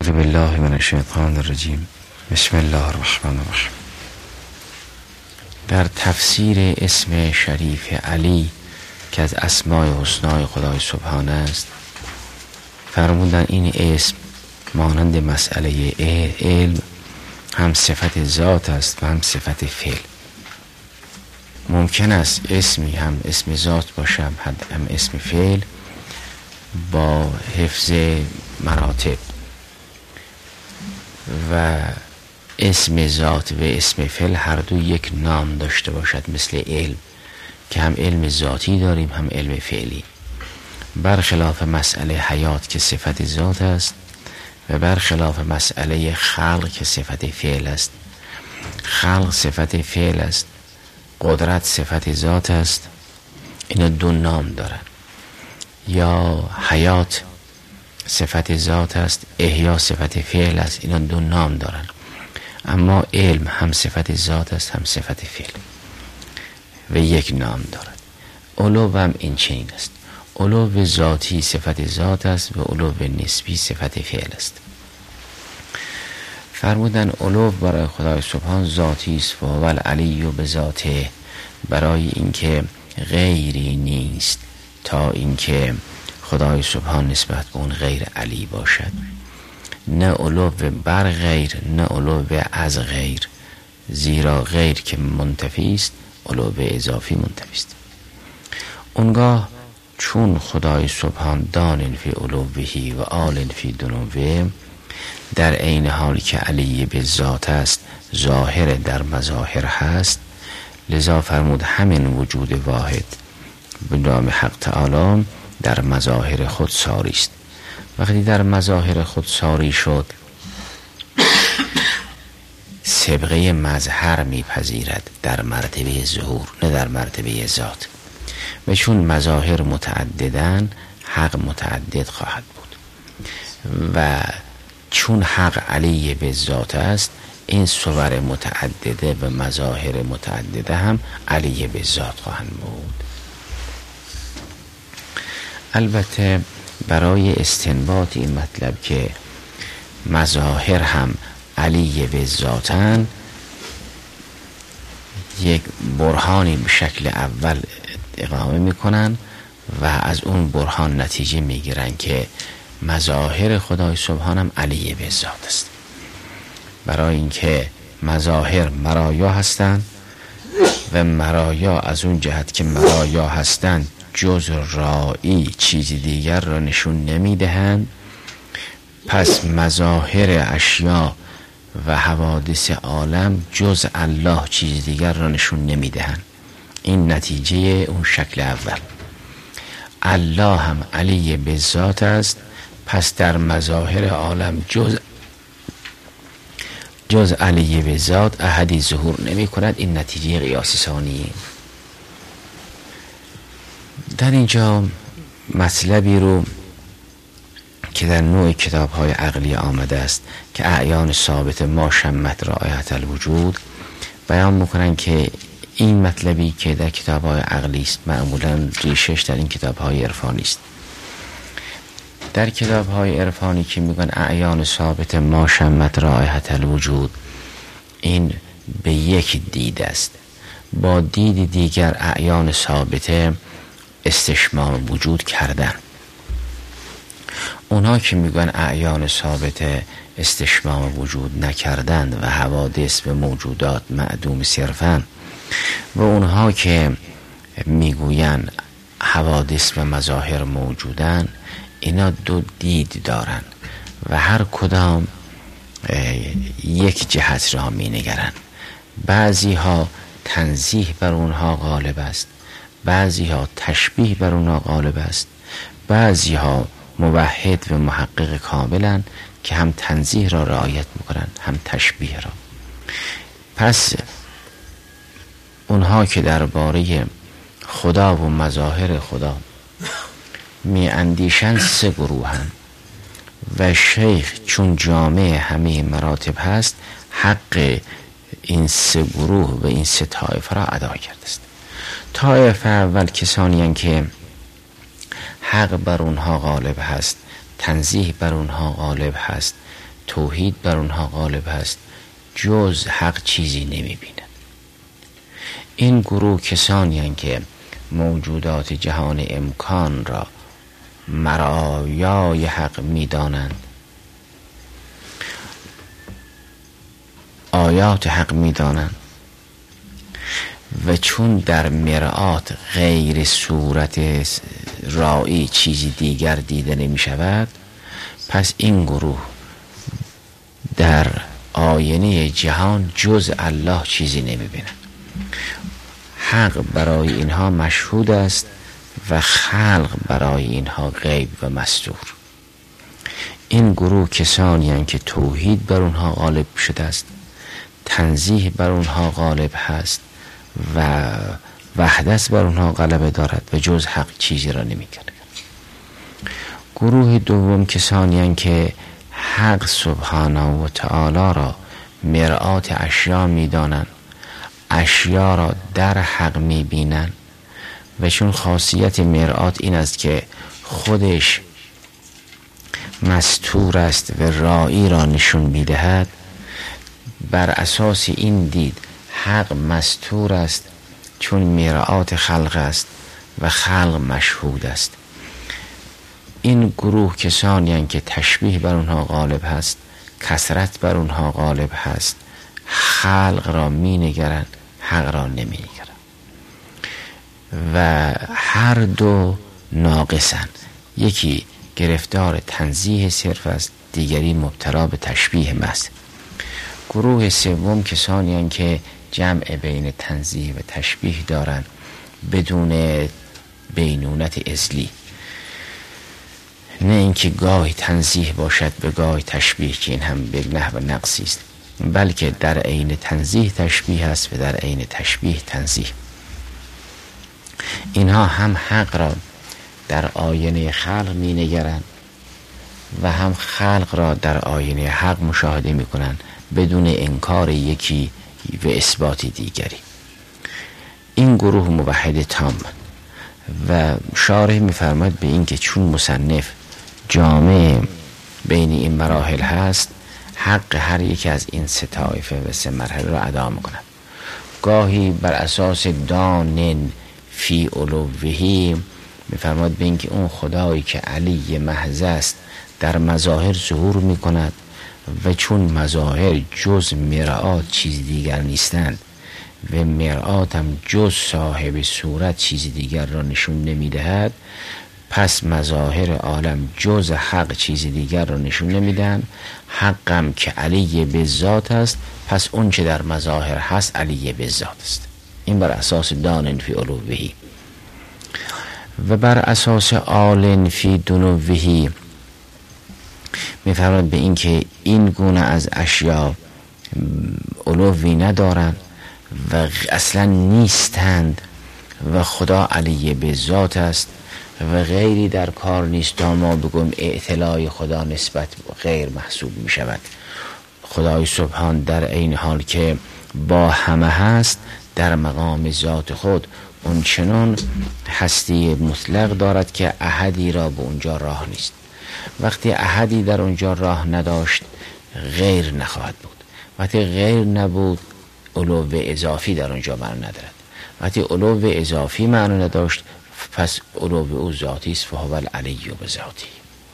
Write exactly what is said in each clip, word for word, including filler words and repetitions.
اعوذ بالله من الشیطان الرجیم. بسم الله الرحمن الرحیم. در تفسیر اسم شریف علی که از اسماء حسنای خدای سبحانه است فرمودن این اسم مانند مسئله علم هم صفت ذات است و هم صفت فعل. ممکن است اسمی هم اسم ذات باشه هم اسم فعل با حفظ مراتب و اسم ذات و اسم فعل هر دو یک نام داشته باشد، مثل علم که هم علم ذاتی داریم هم علم فعلی، برخلاف مسئله حیات که صفت ذات است و برخلاف مسئله خلق که صفت فعل است. خلق صفت فعل است، قدرت صفت ذات است، اینا دو نام دارن. یا حیات صفت ذات است، احیا صفت فعل است، اینا دو نام دارن. اما علم هم صفت ذات است هم صفت فعل و یک نام دارد. علو هم این چنین است. علو ذاتی صفت ذات است و علو نسبی صفت فعل است. فرمودن علو برای خدای سبحان ذاتی است و اول علی و به ذاته، برای اینکه غیری نیست تا اینکه خدای سبحان نسبت به اون غیر علی باشد. نه علو بر غیر نه علو از غیر، زیرا غیر که منتفی است علو اضافی منتفی است. اونگاه چون خدای سبحان دان فی علوهی و آل فی دنوه، در عین حالی که علی به ذات است ظاهر در مظاهر هست، لذا فرمود همین وجود واحد به نام حق تعالی در مظاهر خود ساری است. وقتی در مظاهر خود ساری شد سبقه مظهر میپذیرد در مرتبه ظهور نه در مرتبه ذات، و چون مظاهر متعددن حق متعدد خواهد بود و چون حق علی به ذات است این صور متعدده و مظاهر متعدده هم علی به ذات خواهند بود. البته برای استنباط این مطلب که مظاهر هم علی به ذاتن یک برهانی به شکل اول اقامه میکنن و از اون برهان نتیجه میگیرن که مظاهر خدای سبحان هم علی به ذات است، برای اینکه مظاهر مرایا هستند و مرایا از اون جهت که مرایا هستند جز رایی چیز دیگر را نشون نمیدهند. پس مظاهر اشیا و حوادث عالم جز الله چیز دیگر را نشون نمیدهند. این نتیجه اون شکل اول. الله هم علی به ذات است، پس در مظاهر عالم جز جز علی به ذات احدی ظهور نمی کند. این نتیجه قیاس ثانیه. در اینجا مطلبی رو که در نوع کتاب های عقلی آمده است که اعیان ثابت ما شمت رایت الوجود بیان میکنن که این مطلبی که در کتاب های عقلی است معمولا ریشش در این کتاب های عرفانی است. در کتاب های عرفانی که میگن اعیان ثابت ما شمت رایت الوجود، این به یک دید است. با دید دیگر اعیان ثابت استشمام وجود کردن. اونها که میگن اعیان ثابت استشمام وجود نکردند و حوادث و موجودات معدوم صرفن، و اونها که میگوین حوادث و مظاهر موجودن، اینا دو دید دارن و هر کدام یک جهت را می نگرن. بعضی ها تنزیه بر اونها غالب است، بعضی ها تشبیه بر اونها غالب است، بعضی ها موحد و محقق کاملن که هم تنزیه را رعایت میکنن هم تشبیه را. پس اونها که درباره خدا و مظاهر خدا می اندیشن سه گروهن و شیخ چون جامع همه مراتب هست حق این سه گروه و این سه طایفه را ادا کرده است. طایفه اول کسانی هستند که حق بر اونها غالب هست، تنزیه بر اونها غالب هست، توحید بر اونها غالب هست، جز حق چیزی نمی بینن. این گروه کسانی هستند که موجودات جهان امکان را مرایای حق می دانند، آیات حق می دانند و چون در مرآت غیر صورت رایی چیزی دیگر دیده نمی شود، پس این گروه در آینه جهان جز الله چیزی نمی بینند. حق برای اینها مشهود است و خلق برای اینها غیب و مستور. این گروه کسانی هستند که توحید بر اونها غالب شده است، تنزیه بر اونها غالب هست و وحدت بر اونها غلبه دارد و جز حق چیزی را نمی کند. گروه دوم کسانی هستند که حق سبحانه و تعالی را مرآت اشیا می دانند، اشیا را در حق می بینند و چون خاصیت مرآت این است که خودش مستور است و رایی را نشون می دهد، بر اساس این دید حق مستور است چون مرآت خلق است و خلق مشهود است. این گروه کسانی هستند که تشبیه بر اونها غالب هست، کثرت بر اونها غالب هست، خلق را می نگرند، حق را نمی نگرند و هر دو ناقصند. یکی گرفتار تنزیه صرف است، دیگری مبتلا به تشبیه محض. گروه سوم کسانی هستند که جمع بین تنزیه و تشبیه دارند بدون بینونت اصلی، نه اینکه گاهی تنزیه باشد به گاهی تشبیه که این هم به نحو نقصی است، بلکه در عین تنزیه تشبیه است و در عین تشبیه تنزیه. اینها هم حق را در آینه خلق می نگرند و هم خلق را در آینه حق مشاهده می کنند بدون انکار یکی و اثبات دیگری. این گروه موحد تام و شارح می فرماید به این که چون مصنف جامع بین این مراحل هست، حق هر یک از این سه طایفه و سه مرحله را ادا می کند. گاهی بر اساس دانن فی علوهی می فرماید به این که اون خدایی که علی محض است در مظاهر ظهور می کند و چون مظاهر جز مرآت چیز دیگر نیستند و مرآت هم جز صاحب صورت چیز دیگر را نشون نمی دهد، پس مظاهر عالم جز حق چیز دیگر را نشون نمی دهند. حقم که علی به ذات است، پس اون چه در مظاهر هست علی به ذات است. این بر اساس دانن فی علوهی. و بر اساس آلن فی دنوهی می فرماید به این که این گونه از اشیا علوی ندارند و اصلا نیستند و خدا علی به ذات است و غیری در کار نیست تا ما بگویم اعتلای خدا نسبت غیر محسوب می شود. خدای سبحان در این حال که با همه هست در مقام ذات خود اون چنان هستی مطلق دارد که احدی را به اونجا راه نیست. وقتی احدی در اونجا راه نداشت غیر نخواهد بود. وقتی غیر نبود علو اضافی در اونجا معنی ندارد. وقتی علو اضافی معنی نداشت پس علو او ذاتی است، فهو العلی به ذاتی.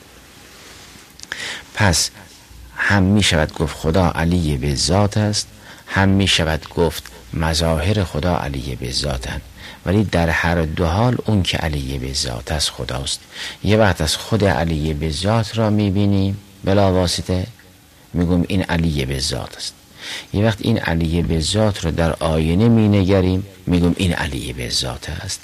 پس هم می شود گفت خدا علی به ذات است، هم می شود گفت مظاهر خدا علی به ذاتند، ولی در هر دو حال اون که علی به ذات است خداست. یه وقت از خود علی به ذات را می بینیم بلا واسطه، میگم این علی به ذات است. یه وقت این علی به ذات را در آینه می نگریم میگم این علی به ذات است.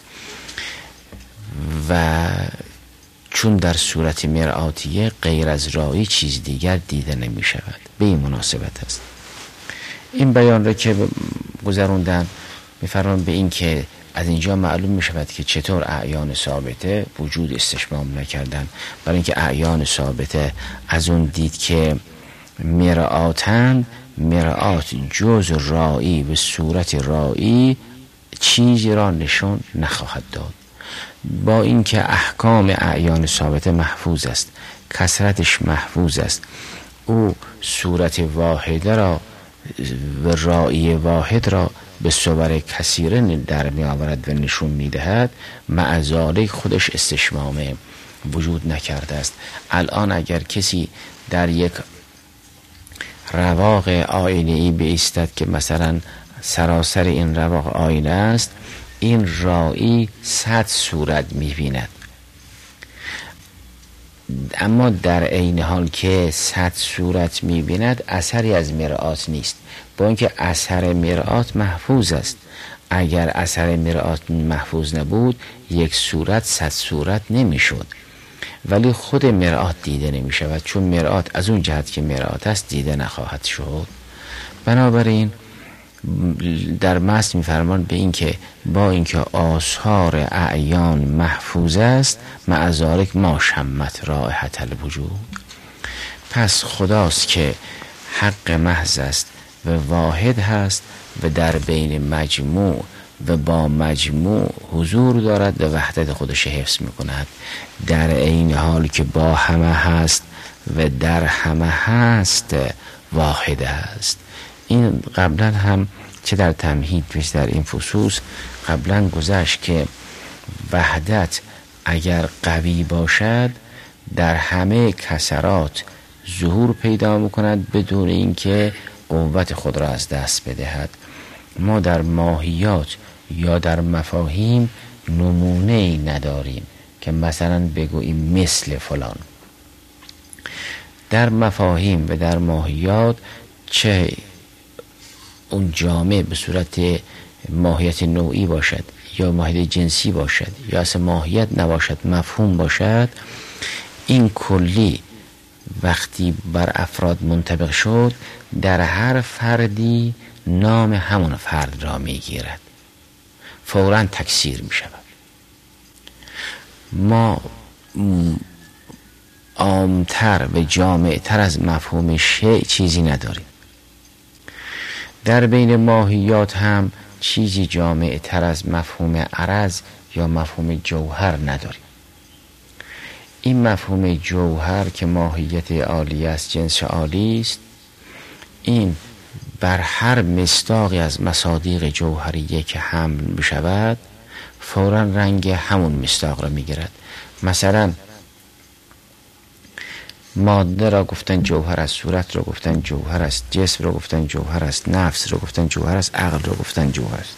و چون در صورت مرآتیه غیر از رایی چیز دیگر دیده نمی شود، به این مناسبت است. این بیان را که گذروندن میفرمان به این که از اینجا معلوم می شود که چطور اعیان ثابته وجود استشمام نکردن، برای اینکه اعیان ثابته از اون دید که مرآتن، مرآت جز رایی و صورت رایی چیزی را نشون نخواهد داد. با اینکه احکام اعیان ثابته محفوظ است، کثرتش محفوظ است، او صورت واحده را و رائی واحد را به صور کثیره در می آورد و نشون می دهد، مع ذالک خودش استشمام وجود نکرده است. الان اگر کسی در یک رواق آینه ای بایستد که مثلا سراسر این رواق آینه است، این رائی صد صورت می بیند، اما در عین حال که صد صورت می بیند اثری از مرآت نیست، با اینکه اثر مرآت محفوظ است. اگر اثر مرآت محفوظ نبود یک صورت صد صورت نمی شد، ولی خود مرآت دیده نمی شود، چون مرآت از اون جهت که مرآت است دیده نخواهد شد. بنابراین در متن می‌فرمان به این که با اینکه آثار اعیان محفوظ است، مع ذالک ما شمت رائحة الوجود. پس خداست که حق محض است و واحد هست و در بین مجموع و با مجموع حضور دارد و وحدت خودش حفظ میکند، در این حال که با همه هست و در همه هست واحد است. این قبلا هم چه در تمهید و در این فصوص قبلا گذشت که وحدت اگر قوی باشد در همه کسرات ظهور پیدا میکند بدون اینکه قوت خود را از دست بدهد. ما در ماهیات یا در مفاهیم نمونه ای نداریم که مثلا بگوییم مثل فلان. در مفاهیم و در ماهیات چه اون جامع به صورت ماهیت نوعی باشد یا ماهیت جنسی باشد یا اصلا ماهیت نباشد، مفهوم باشد، این کلی وقتی بر افراد منطبق شد در هر فردی نام همون فرد را میگیرد، فوراً تکثیر می شود. ما عامتر و جامعتر از مفهوم شیء چیزی نداریم. در بین ماهیات هم چیزی جامعتر از مفهوم عرض یا مفهوم جوهر نداریم. این مفهوم جوهر که ماهیت عالی است، جنس عالی است، این بر هر مصداقی از مصادیق جوهریه که حمل بشود فوراً رنگ همون مصداق را میگیرد. مثلا ماده را گفتن جوهر است، صورت را گفتن جوهر است، جسم را گفتن جوهر است، نفس را گفتن جوهر است، عقل را گفتن جوهر است.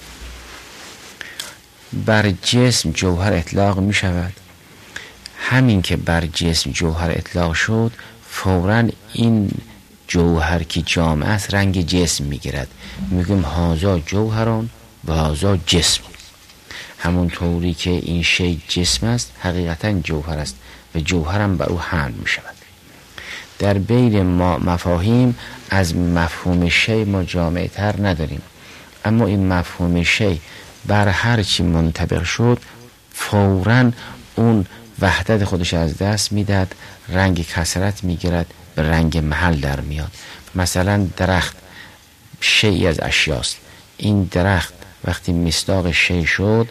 بر جسم جوهر اطلاق می شود. همین که بر جسم جوهر اطلاق شد فوراً این جوهر که جامع است رنگ جسم می گیرد، می گویم هذا جوهران و هذا جسم. همون طوری که این شی جسم است حقیقتا جوهر است و جوهرم بر او حمل می شود. در بین ما مفاهیم از مفهوم شی ما جامع تر نداریم، اما این مفهوم شی بر هر چی منطبق شد فوراً اون وحدت خودش از دست میدهد، رنگ کثرت میگیرد، به رنگ محل در میاد. مثلا درخت شیئی از اشیاست، این درخت وقتی مصداق شی شد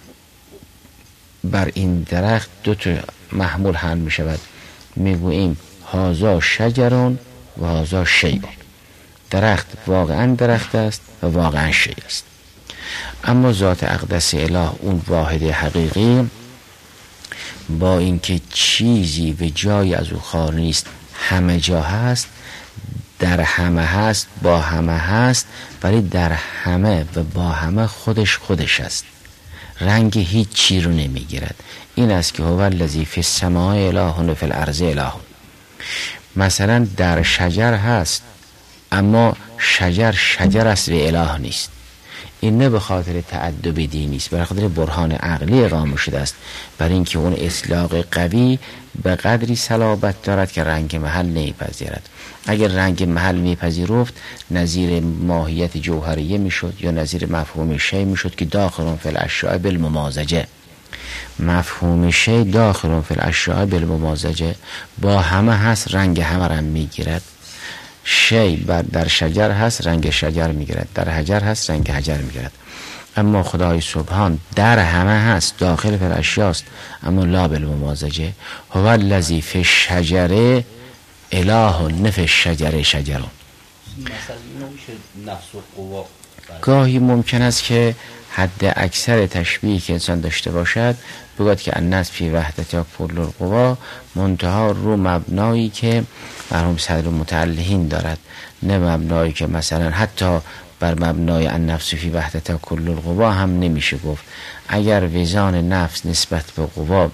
بر این درخت دو تا محمول حمل می شود، میگوییم هذا شجرون و هذا شیء. درخت واقعا درخت است و واقعا شیء است. اما ذات اقدس اله اون واحد حقیقی با اینکه چیزی و جایی از او خالی نیست، همه جا هست، در همه هست، با همه هست، ولی در همه و با همه خودش خودش است، رنگ هیچ چی رو نمیگیرد. این است که هو الذی فی السماء اله و فی الارض اله. مثلا در شجر هست اما شجر شجر است و اله نیست. این نه به خاطر تعدد دینی است، به خاطر برهان عقلی اقامه شده است، برای اینکه اون اطلاق قوی به قدری صلابت دارد که رنگ محل نمیپذیرد. اگر رنگ محل میپذیرفت نظیر ماهیت جوهریه میشد یا نظیر مفهوم شی میشد که داخل فی الاشیاء بالممازجه. مفهوم شی داخل فی الاشیاء بالممازجه، با همه هست، رنگ همه را میگیرد. شی بر در شجر هست، رنگ شجر میگیرد، در حجر هست، رنگ حجر میگیرد. اما خدای سبحان در همه هست، داخل فی الاشیاء است، اما لا بالممازجه. هو الذی فی الشجره اله نف شجر شجرون. نفس و قوا گاهی ممکن است که حد اکثر تشبیهی که انسان داشته باشد بگوید که النفس فی وحدت یا کل القوا، منتها رو مبنایی که مرحوم صدر متعلهین دارد، نه مبنایی که مثلا حتی بر مبنای النفس فی وحدت یا کل القوا هم نمیشه گفت. اگر وزان نفس نسبت به قوا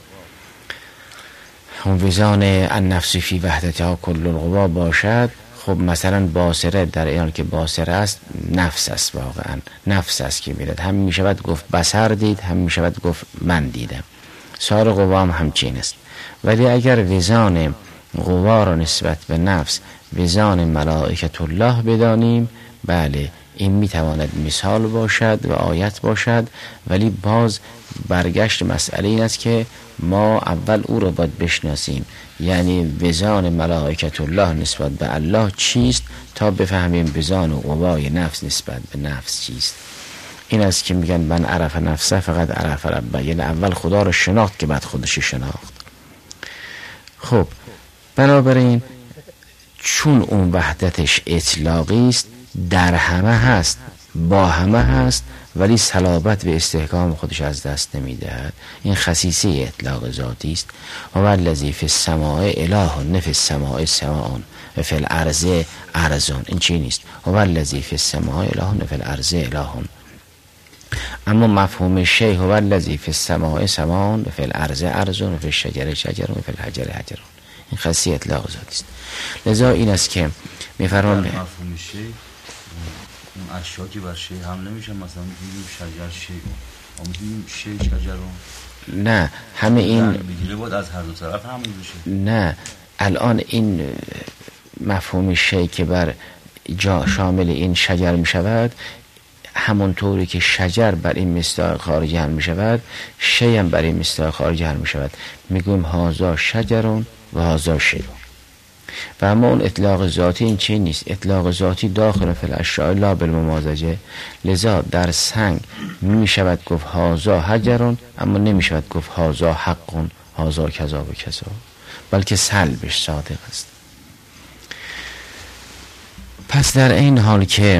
اون وزان النفس فی وحدت یا کل القوا باشد، خب مثلا باصره در ایان که باصره است نفس است، واقعا نفس است که میرد، هم میشود گفت بصر دید، هم میشود گفت من دیدم. سایر قوا هم همچین است. ولی اگر وزان قوا را نسبت به نفس وزان ملائکت الله بدانیم، بله این میتواند مثال باشد و آیت باشد، ولی باز برگشت مسئله این است که ما اول او را باید بشناسیم، یعنی وزان ملائکت الله نسبت به الله چیست تا بفهمیم وزان و قوای نفس نسبت به نفس چیست. این است که میگن من عرف نفسه فقط عرف ربه، یعنی اول خدا را شناخت که بعد خودش شناخت. خب بنابراین چون اون وحدتش اطلاقی است، در همه هست، با همه هست، ولی صلابت و استحکام خودش از دست نمیدهد. این خصیصه اطلاق ذاتی است. و الذی فی السماء اله نه فی السماء سماء و فی الارض ارضون. این چی نیست؟ و الذی فی السماء اله نه فی الارض اله. اما مفهوم شیء هو الذی فی السماء سماء و فی الارض ارضون و فی الشجر شجر و فی الحجر حجر. این خصیصه اطلاق ذاتی است. لذا این است که میفرمان مفهوم شیء اون اشیا که بر شیء هم نمیشه، مثلا میگیم شجر شیء، ما میگیم شیء شجر. نه همه این بگیره بود از هر دو طرف هم میشه. نه الان این مفهوم شیء که بر جا شامل این شجر میشود، همونطوری که شجر بر این مصداق خارجی هم میشود، شیء هم بر این مصداق خارجی هم میشود. میگویم هازا شجرون و هازا شیء. و اما اون اطلاق ذاتی این چی نیست. اطلاق ذاتی داخل فی الاشیاء لا بالممازجه. لذا در سنگ می شود گفت هازا حجرون، اما نمی شود گفت هازا حقون، هازا کذا و کذا، بلکه سلبش صادق است. پس در این حال که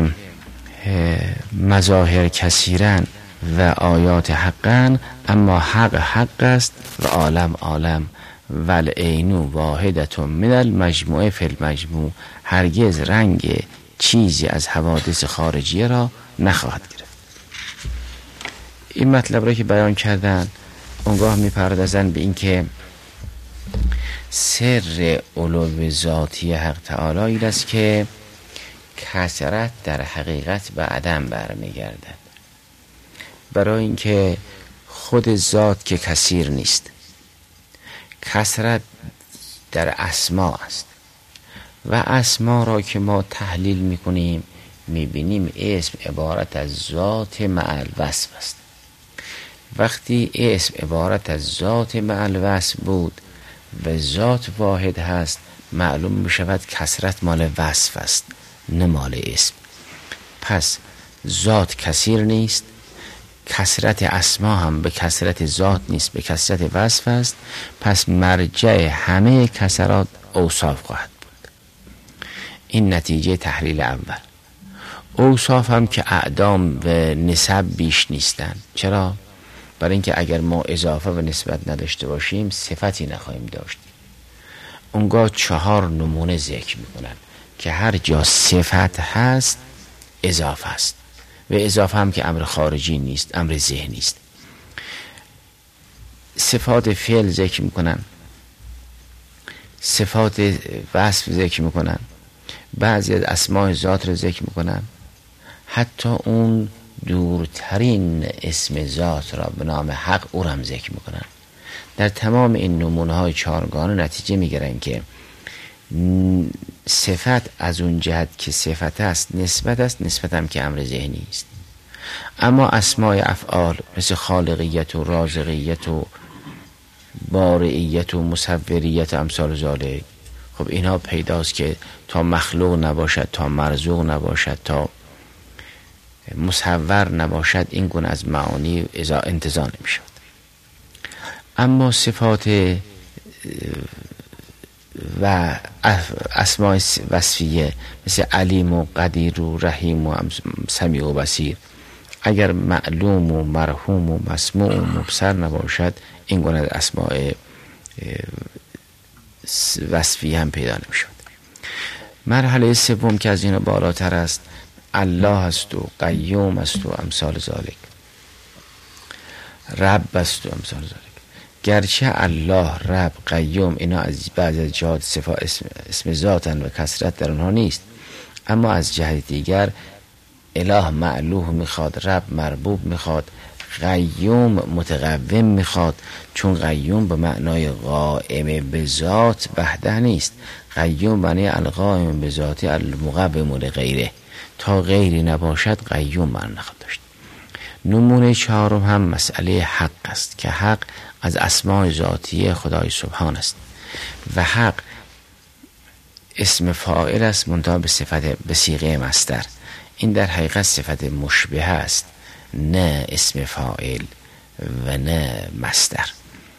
مظاهر کثیرن و آیات حقن، اما حق حق است و عالم عالم، ول عینو واحدتون من المجموعه فی المجموع. هرگز رنگ چیزی از حوادث خارجیه را نخواهد گرفت. این مطلب را که بیان کردن، اونگاه میپردازن به این که سر علو ذاتی حق تعالی این است که کثرت در حقیقت به عدم برمیگردد. برای اینکه خود ذات که کثیر نیست، کثرت در اسما است و اسما را که ما تحلیل میکنیم میبینیم اسم عبارت از ذات مع الوصف است. وقتی اسم عبارت از ذات مع الوصف بود و ذات واحد هست، معلوم میشود کثرت مال وصف است نه مال اسم. پس ذات کثیر نیست، کثرت اسما هم به کثرت ذات نیست، به کثرت وصف است. پس مرجع همه کثرات اوصاف خواهد بود. این نتیجه تحلیل اول. اوصاف هم که اعدام و نسب بیش نیستند. چرا؟ برای اینکه اگر ما اضافه و نسبت نداشته باشیم صفتی نخواهیم داشت. اونگاه چهار نمونه ذکر میکنن که هر جا صفت هست اضافه است، و اضافه هم که امر خارجی نیست، امر ذهنی است. صفات فعل ذکر میکنن، صفات وصف ذکر میکنن، بعضی از اسماء ذات رو ذکر میکنن، حتی اون دورترین اسم ذات را به نام حق او را هم ذکر میکنن. در تمام این نمونه های چهارگانه نتیجه میگیرن که صفت از اون جهت که صفت است نسبت است، نسبت هم که امر ذهنی است. اما اسماء افعال مثل خالقیت و رازقیت و بارئیت و مصوریت و امثال ذالک، خب اینها پیداست که تا مخلوق نباشد، تا مرزوق نباشد، تا مصور نباشد، این گونه از معانی انتزاع نمی شود. اما صفات و اسماء وصفیه مثل علیم و قدیر و رحیم و سمیع و بصیر اگر معلوم و مرحوم و مسموع و مبصر نباشد، این گونه اسماء وصفیه هم پیدا نمیشد. مرحله سوم که از این بالاتر است، الله است و قیوم است و امثال ذالک، رب است و امثال ذالک. گرچه الله، رب، قیوم اینا از بعض از جهات صفات اسم, اسم ذاتن و کثرت در اونها نیست، اما از جهت دیگر اله معلوه میخواد، رب مربوب میخواد، قیوم متقوم میخواد، چون قیوم به معنای قائم به ذات وحده نیست. قیوم معنی القائم به ذات المقوم لغیره، تا غیری نباشد قیوم معنی نخواهد داشت. نمونه چهارم هم مسئله حق است که حق از اسماء ذاتی خدای سبحان است و حق اسم فاعل است منتها به صفت به صیغه مصدر. این در حقیقت صفت مشبه است، نه اسم فاعل و نه مصدر.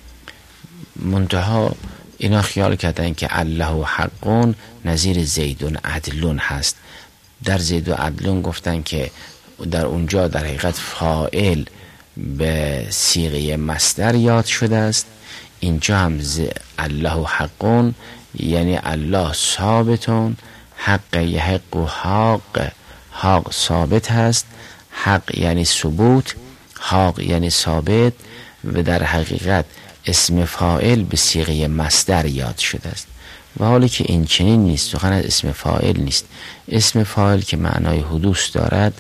منتها اینا خیال کردن که الله حقون نظیر زیدون عدلون هست. در زید و عدلون گفتن که در اونجا در حقیقت فاعل به صیغه مصدر یاد شده است، اینجا هم الله حقون یعنی الله ثابتون، حق یحق و حق، حق ثابت هست، حق یعنی ثبوت، حق یعنی ثابت، و در حقیقت اسم فاعل به صیغه مصدر یاد شده است. و حالی که این چنین نیست، سخن از اسم فاعل نیست. اسم فاعل که معنای حدوث دارد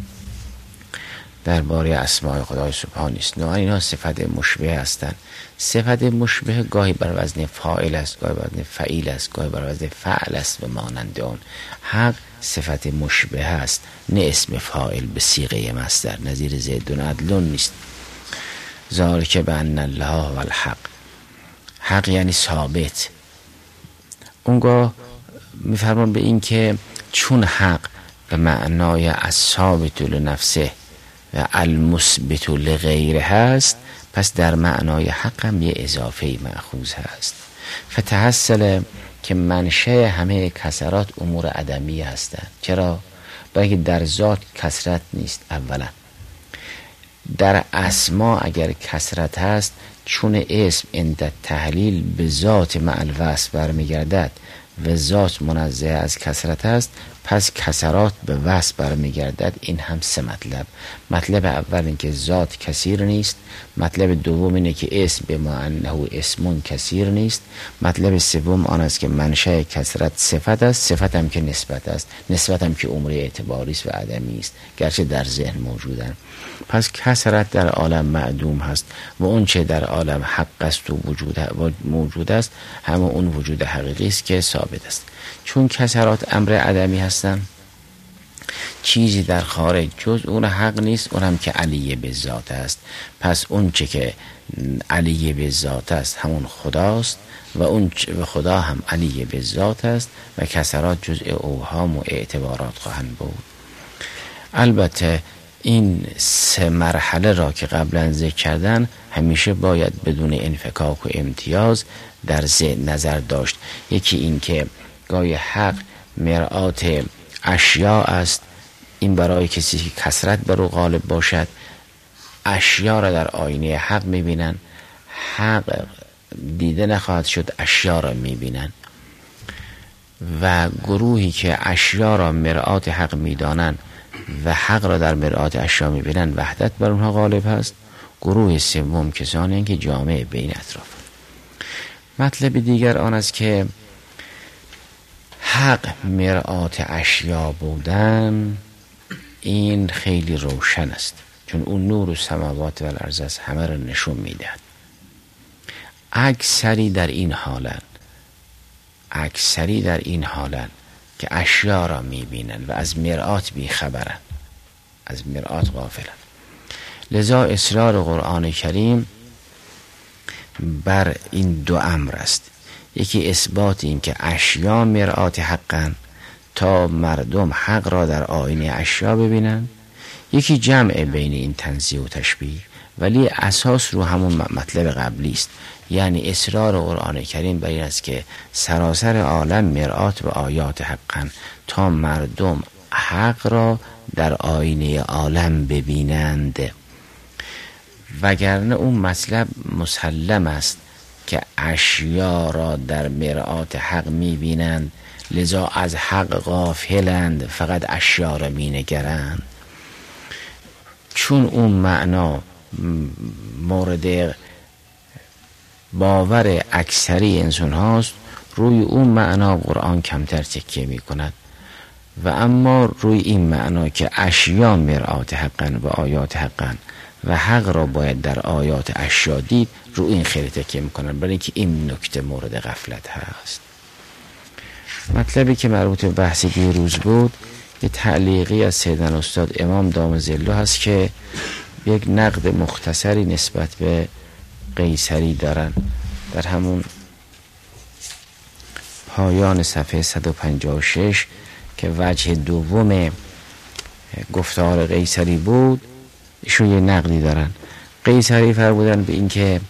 درباره اسماء خدای سبحان است. نه اینا صفت مشبه هستند. صفت مشبه گاهی بر وزن فاعل است، گاهی بر وزن فعیل است، گاهی بر وزن فعل است و مانند آن. حق صفت مشبه است، نه اسم فاعل به صیغه مصدر، نظیر زیدون عدلون نیست. ذالک بأن الله هو الحق، حق یعنی ثابت. اونگاه میفرمان به این که چون حق به معنای الثابت لنفسه و المثبت لغیره هست، پس در معنای حق هم یه اضافه مأخوذ هست. فتحصل که منشأ همه کسرات امور عدمی هستند. چرا؟ برای که در ذات کسرت نیست. اولا در اسما اگر کسرت هست، چون اسم عند تحلیل به ذات مع الوصف برمیگردد و ذات منزه از کسرت است، پس کسرات به وصف برمیگردد. این هم سه مطلب. مطلب اول این که ذات کثیر نیست، مطلب دوم اینه که اسم به معنی اسمون کثیر نیست، مطلب سوم آن است که منشأ کسرت صفت است، صفت هم که نسبت است، نسبت هم که امر اعتباری است و عدمی است، گرچه در ذهن موجودن. پس کسرت در عالم معدوم هست و اون چه در عالم حق است و وجود و موجود است، همه اون وجود حقیقی است که ثابت است. چون کسرات امر عدمی هستن، چیزی در خارج جز اون حق نیست، اونم که علی به ذات است. پس اون چه که علی به ذات است همون خداست و اون خدا هم علی به ذات است و کسرات جزء اوهام و اعتبارات خواهند بود. البته این سه مرحله را که قبلا ذکر کردن همیشه باید بدون انفکاک و امتیاز در ذهن نظر داشت. یکی این که گاهی حق مرآت اشیاء است، این برای کسی که کثرت بر او غالب باشد اشیاء را در آینه حق میبینن، حق دیده نخواهد شد، اشیاء را میبینن. و گروهی که اشیاء را مرآت حق میدانن و حق را در مرآت اشیاء میبینن، وحدت بر اونها غالب هست. گروه سوم کسانی هستند که جامع بین اطراف. مطلب دیگر آن است که حق مرآت اشیاء بودن این خیلی روشن است، چون اون نور و سماوات و الارض است، همه را نشون میدهد. اکثری در این حالن اکثری در این حالن که اشیاء را میبینن و از مرآت بیخبرن، از مرآت غافلن. لذا اصرار قرآن کریم بر این دو امر است. یکی اثبات این که اشیاء مرآت حقن تا مردم حق را در آینه اشیاء ببینن، یکی جمع بین این تنزیه و تشبیه، ولی اساس رو همون مطلب قبلی است. یعنی اصرار قرآن کریم بر این است که سراسر عالم مرآت به آیات حقن تا مردم حق را در آینه عالم ببینند، وگرنه اون مطلب مسلم است که اشیا را در مرآت حق میبینند، لذا از حق غافلند، فقط اشیا را مینگرند. چون اون معنا مورد باور اکثری انسان هاست، روی اون معنا قرآن کمتر تکیه می کند و اما روی این معنا که اشیا مرآت حقن و آیات حقن و حق را باید در آیات اشیا دید، روی این خیلی تکیه می کنند، برای اینکه این نکته مورد غفلت هست. مطلبی که مربوط به بحث دیروز بود یه تعلیقی از سیدن استاد امام دام ظله هست که یک نقد مختصری نسبت به قیصری دارن در همون پایان صفحه صد و پنجاه و شش که وجه دوم گفتار قیصری بود. ایشون یه نقدی دارن. قیصری فرمودن به این که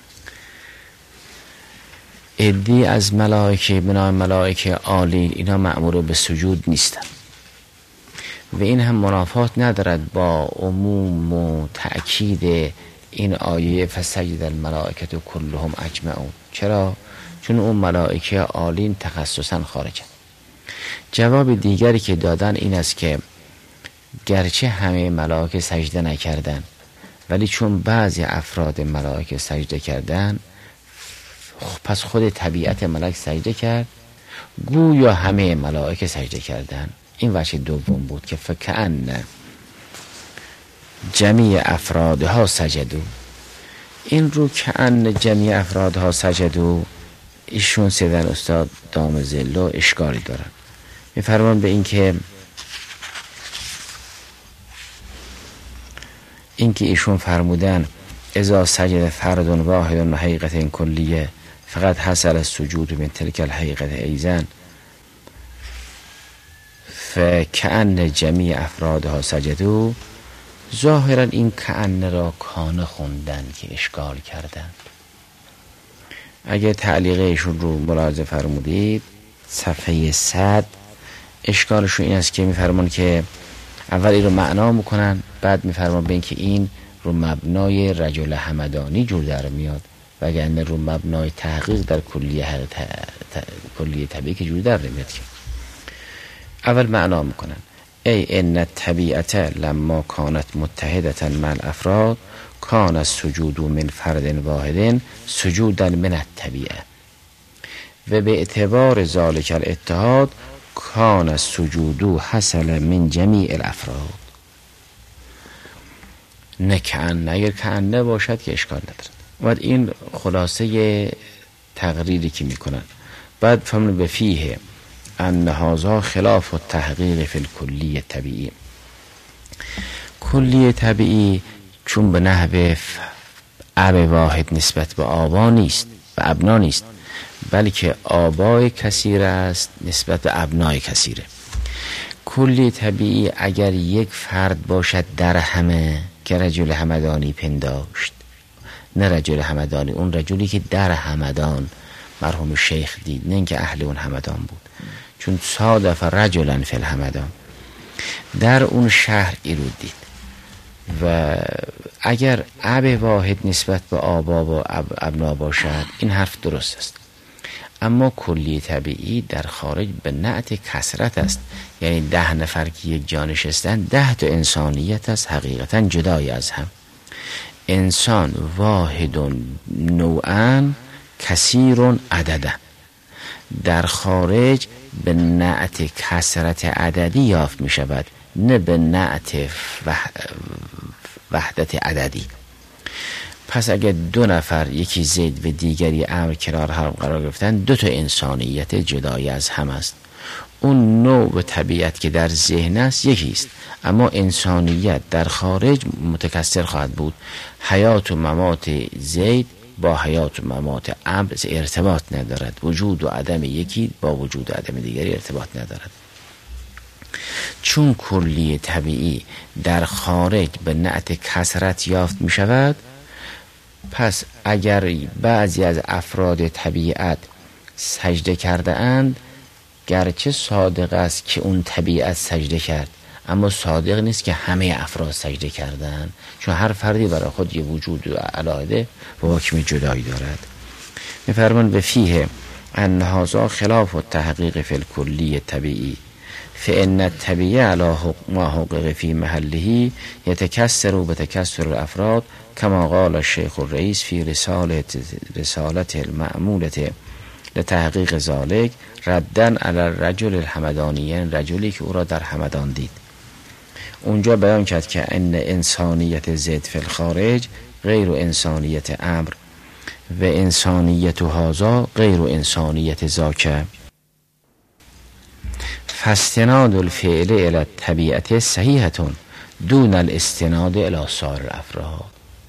عدی از ملائکه بنام ملائکه عالی اینا مأمور به سجود نیستن و این هم منافات ندارد با عموم و تأکید این آیه فسجد الملائکه کلهم اجمعون. چرا؟ چون اون ملائکه عالی تخصصا خارجن. جواب دیگری که دادن این است که گرچه همه ملائکه سجده نکردن، ولی چون بعضی افراد ملائکه سجده کردن، پس خود طبیعت ملائکه سجده کرد، گویا همه ملائکه سجده کردن. این وجه دوم بود که فکأن جمیع افرادها سجدو. این رو کأن جمیع افرادها سجدو ایشون سیدن استاد دام ظله اشکالی دارن. میفرمان به این که این که ایشون فرمودن اذا سجد فرد واحد و حقیقت کلیه فقط حصل السجود من تلک الحقیقت ایزن فکأن جمیع افرادها سجدو، ظاهرا این کأن را کانه خوندن که اشکال کردن. اگه تعلیقه ایشون رو ملاحظه فرمودید صفحه صد، اشکالشون این است که میفرمان که اول این رو معنا میکنن، بعد میفرمان به این که این رو مبنای رجل همدانی جور در میاد، وگرنه رو مبنای تحقیق در کلیه کلیه طبیعی که جور در نمیاد. که اول معنا میکنن ای ان الطبیعت لما کانت متحدتا مع الافراد کان السجود من فرد واحد سجودا من الطبیعه و به اعتبار ذالک الاتحاد کان السجود حصل من جمیع الافراد. نه کأن، اگر کأن نباشد که اشکال ندارد. بعد این خلاصه تقریری که میکنن. بعد فهمون به فیه ان هذا خلاف التحقیق فی الکلی طبیعی. کلی طبیعی چون به نحو اب واحد نسبت به آبا نیست، به ابنا نیست، بلکه آبای کثیر است نسبت به ابنای کثیره. کلی طبیعی اگر یک فرد باشد در همه که رجل همدانی پنداشت، نه رجل همدانی، اون رجلی که در همدان مرحوم شیخ دید، نه اینکه اهل اون همدان بود، چون صادف رجلا فی الهمدان، در اون شهر ایرو دید. و اگر اب واحد نسبت به آبا و ابنا باشد این حرف درست است. اما کلی طبیعی در خارج به نعت کثرت است، یعنی ده نفر که یک جا نشستن ده تا انسانیت است، حقیقتا جدای از هم. انسان واحد نوعا کثیر عددا، در خارج به نعت کثرت عددی یافت می شود، نه به نعت وحدت عددی. پس اگر دو نفر یکی زید و دیگری عمرو کنار هم قرار گرفتن، دو تا انسانیت جدای از هم است. اون نوع و طبیعت که در ذهن است یکی است، اما انسانیت در خارج متکثر خواهد بود. حیات و ممات زید با حیات و ممات عمرو ارتباط ندارد. وجود و عدم یکی با وجود و عدم دیگری ارتباط ندارد. چون کلی طبیعی در خارج به نعت کثرت یافت می شود، پس اگر بعضی از افراد طبیعت سجده کرده اند، گرچه صادق است که اون طبیعت سجده کرد، اما صادق نیست که همه افراد سجده کردن، چون هر فردی برای خود یه وجود علاهده و حکم جدایی دارد. می‌فرمان و فیه ان هذا خلاف التحقیق فی الکلی طبیعی فان الطبیعه علی ما حقق فی محله یتکسر بتکسر الافراد کما قال الشیخ الرئیس فی رساله رسالت المعموله لتحقیق ذلك ردن علی الرجل الحمدانی، رجلی که او را در همدان دید. اونجا بیان کرد که ان انسانیت زید فی الخارج غیر انسانیت امر و انسانیت هذا غیر انسانیت ذاک، فاستناد الفعل الى الطبیعت صحیحة دون الاستناد الى سایر الافراد.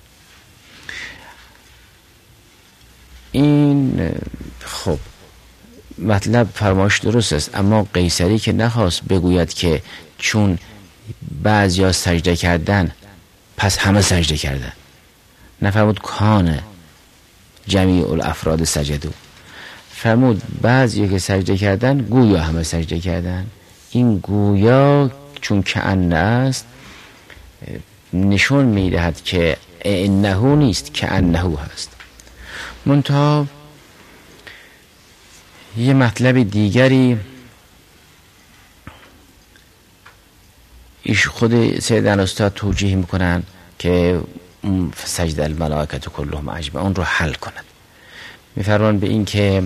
این خب مطلب فرمایش درست است، اما قیصری که نخواست بگوید که چون بعضیا سجده کردن پس همه سجده کردن، نفرمود کان جمیع الافراد سجدو، فرمود بعضی که سجده کردن گویا همه سجده کردن. این گویا چون کأنه است نشون میدهد که انه نیست، کأنه هست. منتها یه مطلب دیگری ایش خود سیدنا استاد توجیه میکنن که سجده الملائکه کلهم اجمعون رو حل کنند. میفرمان به این که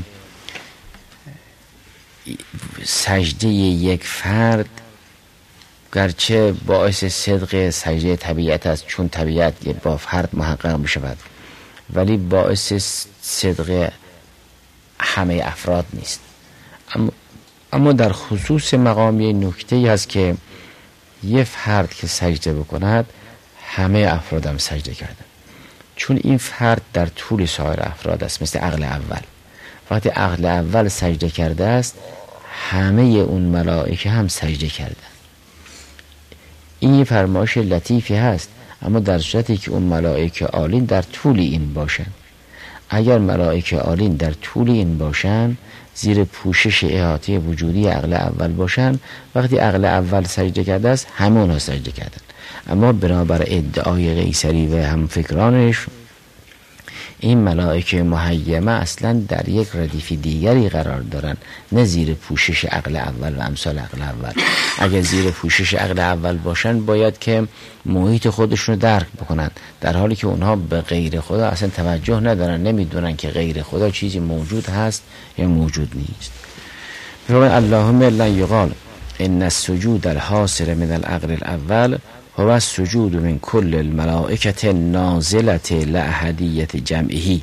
سجده یک فرد گرچه باعث صدق سجده طبیعت است، چون طبیعت با فرد محقق می شود، ولی باعث صدق همه افراد نیست. اما, اما در خصوص مقامی نکته هست که یه فرد که سجده بکند همه افراد هم سجده کردن، چون این فرد در طول سایر افراد است. مثل عقل اول، وقتی عقل اول سجده کرده است همه اون ملائکه هم سجده کردن. این فرمایش لطیفی هست، اما در صورتی که اون ملائکه عالین در طول این باشن. اگر ملائکه عالین در طول این باشن، زیر پوشش احاطه وجودی عقل اول باشن، وقتی عقل اول سجده کرده است همه اونها سجده کردن. اما بنابر ادعای قیصری و هم فکرانش این ملائکه محیمه اصلا در یک ردیف دیگری قرار دارن، نه زیر پوشش عقل اول و امثال عقل اول. اگر زیر پوشش عقل اول باشن باید که محیط خودشون رو درک بکنن، در حالی که اونها به غیر خدا اصلا توجه ندارن، نمیدونن که غیر خدا چیزی موجود هست یا موجود نیست. اللهم لن یقال ان السجود الحاصل من العقل الاول هو السجود من کل الملائکه النازله لاحدیت جمعه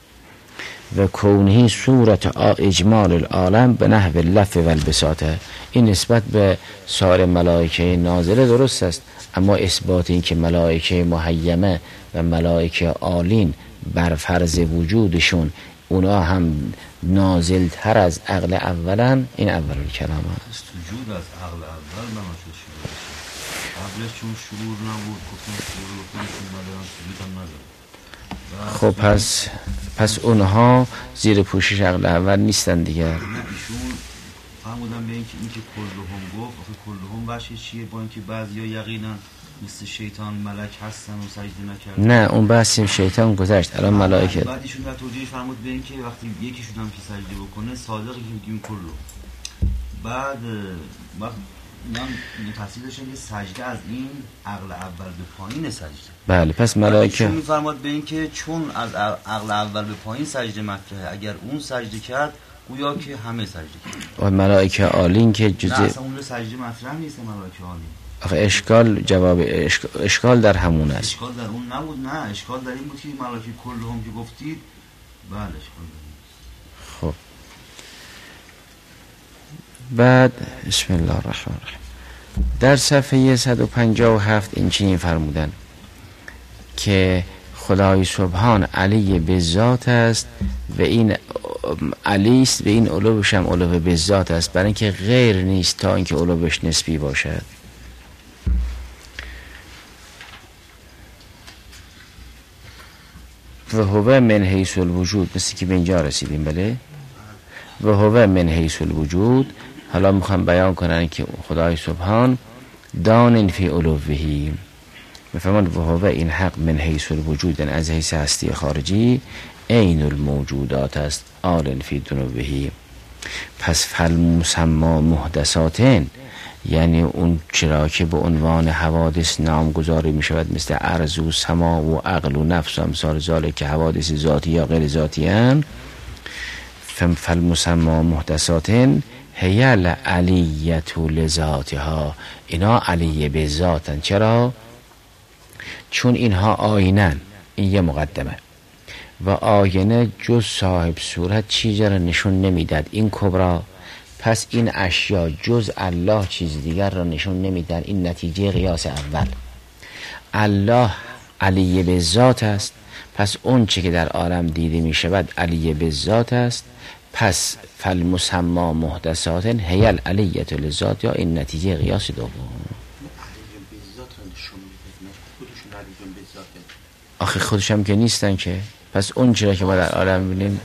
و کونه صورت اجمال العالم به نحو اللف و البساطه. این نسبت به سایر ملائکه نازله درست است، اما اثبات این که ملائکه محیمه و ملائکه عالین بر فرض وجودشون اونا هم نازل تر از عقل اولن، این اول کلام است. وجود از عقل اول نماشه شروع قبلش چون شروع نبود، گفتن شروع کنشون مدارن سجود هم ندارن. خب پس پس اونها زیر پوشش عقل اول نیستن دیگه. نه ایشون فرمودن به اینکه اینکه کلهم گفت، آخه کلهم بحثش چیه؟ با اینکه بعضیا یقینا مثل شیطان ملک هستن و سجده نکردن. نه اون بحثیم شیطان گذشت، الان ملائکه. بعد ایشون در توجیهش فرمود به اینکه وقتی یکیشون هم که سجده بکنه صادقی که میگیم کلو. بعد وقت من تفسیر داشتم که سجده از این عقل اول به پایین سجده. بله پس ملائکه میفرماد به این که چون از عقل اول به پایین سجده مطرحه، اگر اون سجده کرد گویا که همه سجده کرد. و ملائکه عالین که جزء، نه اصلا اون سجده مطرح نیست ملائکه عالین. آخه اشکال جواب اشکال, اشکال در همون است. اشکال در اون نبود، نه اشکال در این بود که ملائکه کلهم که گفتید بله اشکال دارید. خب بعد بسم الله الرحمن الرحیم در صفحه صد و پنجاه و هفت این چنین فرمودن که خدای سبحان علی به ذات است و این علی است و این علوش هم علو به ذات است، برای اینکه غیر نیست تا اینکه علوش نسبی باشد. و هو من حیث الوجود، مثل که به اینجا رسیدیم. بله، و هو من حیث الوجود. حالا میخوام بیان کنن که خدای سبحان دان فی علوه، بفهمن و هو این حق من حیث الوجود، از حیث هستی خارجی عین الموجودات است، آل فی دنوه. پس فالمسما محدثاتن، یعنی اون چرا که به عنوان حوادث نامگذاری می شود، مثل ارض و سما و عقل و نفس و امثال ذالک، که حوادث ذاتی یا غیر ذاتی هستند. فالمسما محدثاتن هی العلیة لذاتها، اینا علیه به ذاتن. چرا؟ چون اینها آینن. این یه مقدمه. و آینه جز صاحب صورت چیزی را نشون نمیداد، این کبرا. پس این اشیا جز الله چیز دیگر را نشون نمیدن. این نتیجه قیاس اول. الله علیه به ذات است، پس اون چه که در عالم دیده می شود علیه به ذات است. پس فالمسما محدثات هی العلیة للذات، یا این نتیجه قیاس دوم. آخه خودش هم که نیستن که، پس اون چرا که ما در عالم بینیم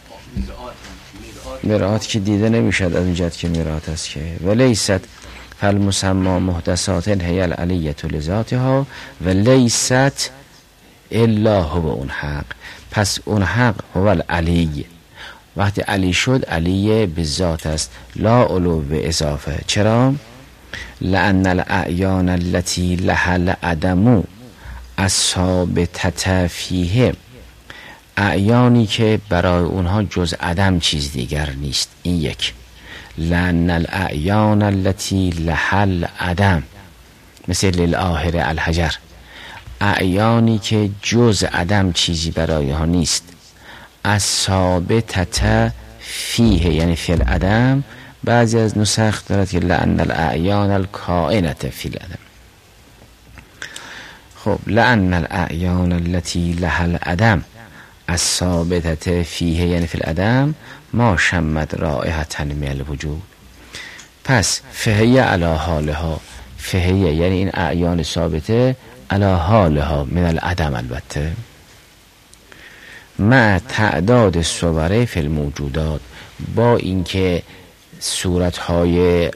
مرآت که دیده نمیشد، از اینجد که مرآت است که. ولیست فالمسما محدثات هی العلیة لذاتها و لیست الا هو اون حق. پس اون حق هو العلی. وقتی علی شد علی به ذات است، لا علو به اضافه. چرا؟ لأن الاعیان التي لها العدم الثابتة فیه، اعیانی که برای اونها جز عدم چیز دیگر نیست. این یک. لأن الاعیان التي لها العدم، مثل للآخر الحجر، اعیانی که جز عدم چیزی برای ها نیست. الثابتة فیه، یعنی فی العدم. بعضی از نسخ دارد که لأن الاعیان الکائنة فی العدم. خب، لأن الاعیان التي لها العدم الثابتة فیه، یعنی فی العدم، ما شمد رائحة من الوجود. پس فهی علی حالها، فهی یعنی این اعیان ثابته علی حالها من العدم، البته مع تعداد صوره فی الموجودات، با اینکه صورتهای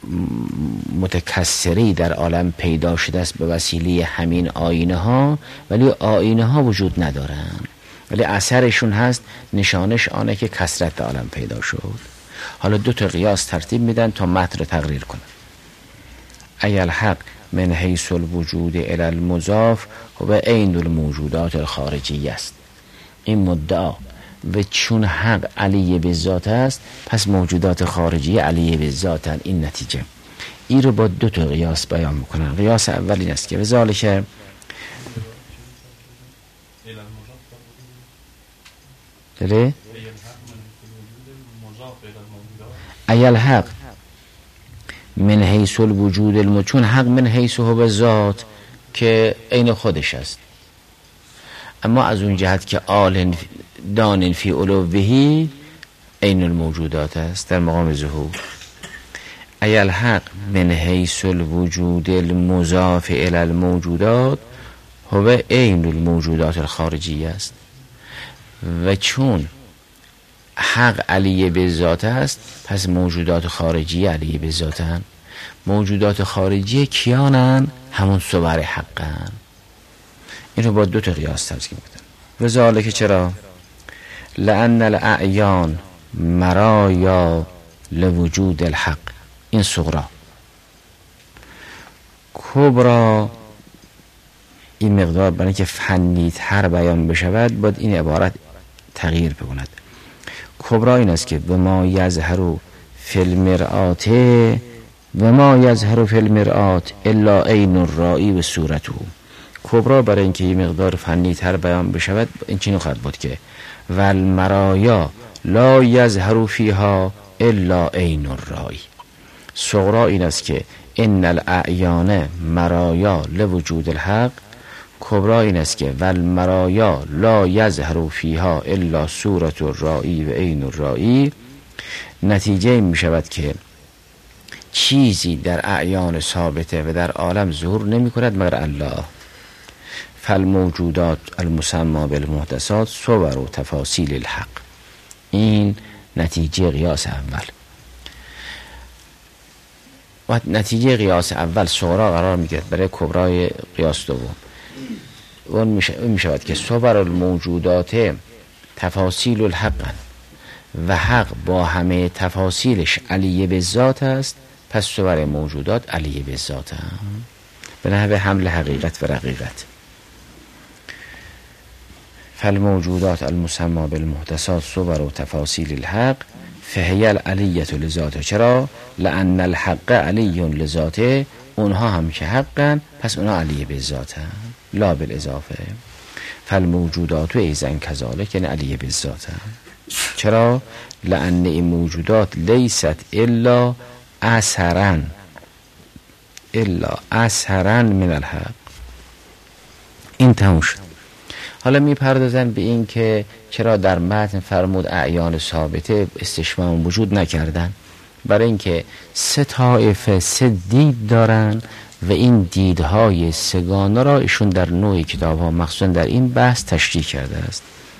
متکثری در عالم پیدا شده است به وسیله همین آینه ها، ولی آینه ها وجود ندارند، ولی اثرشون هست، نشانش آنه که کثرت عالم پیدا شد. حالا دو تا قیاس ترتیب میدن تا متن رو تقریر کنن. ای الحق من حیث الوجود الی المضاف و عین الموجودات الخارجی است. این مدعا. و چون حق علیه به ذات است، پس موجودات خارجی علیه به ذاتن. این نتیجه. این رو با دو تا قیاس بیان میکنن. قیاس اول این است که به ذالک داره ای الحق من حیث الوجود الم، چون حق من حیث هو به ذات که عین خودش است، اما از اون جهت که آل دان فی علوه عین الموجودات است در مقام ظهور. ای الحق من حیث الوجود المضاف الی الموجودات هو عین الموجودات الخارجی است. و چون حق علیه به ذات است، پس موجودات خارجی علیه به ذاتن. موجودات خارجی کیانن؟ همون صور حقن. این رو با دو تا قیاس ترکیب میکنن. و ذالک چرا؟ لأن الاعیان مرایا لوجود الحق. این صغرا. کبرا این مقدار برای که فنی تر بیان بشود باید این عبارت تغییر بکند. کبرا این است که و ما یظهر فی المرآت و ما یظهر فی المرآت الا عین الرائی و صورته. کبرا برای اینکه این مقدار فنی تر بیان بشود این چنین خواهد بود که و المرایا لا یظهر فیها الا عین الرائی. صغرا این است که ان الاعیان مرایا لوجود الحق. کبرا این است که و المرایا لا یظهر فیها الا صورت الرائی و عین الرائی. نتیجه می شود که چیزی در اعیان ثابته و در عالم ظهور نمی کند مگر الله. فالموجودات المسمى بالمحدثات صور و تفاصیل الحق. این نتیجه قیاس اول. و نتیجه قیاس اول صغرا قرار میگیرد برای کبرای قیاس دوم. اون میشه میشود که صور الموجودات تفاصیل الحق و حق با همه تفاصیلش علیه به ذات است، پس صور موجودات علیه به ذات هم به نحو حمل حقیقت و رقیقت. فالموجودات المسمى بالمحدثات صور و تفاصیل الحق فهی العلیه لذاته. چرا؟ لأن الحق علی لذاته، اونها هم که حقن پس اونها علیه به ذات هم لا بالاضافه. فالموجودات ایضا کذالک، یعنی علیه به ذات هم. چرا؟ لأن این موجودات لیست الا اثرا الا اثرا من الحق. این تموم شد. حالا میپردازن به این که چرا در متن فرمود اعیان ثابته استشمام وجود نکردن. برای اینکه سه طایفه سه دید دارن و این دیدهای سگانه را ایشون در نوع کتاب ها مخصوصا در این بحث تشریح کرده است.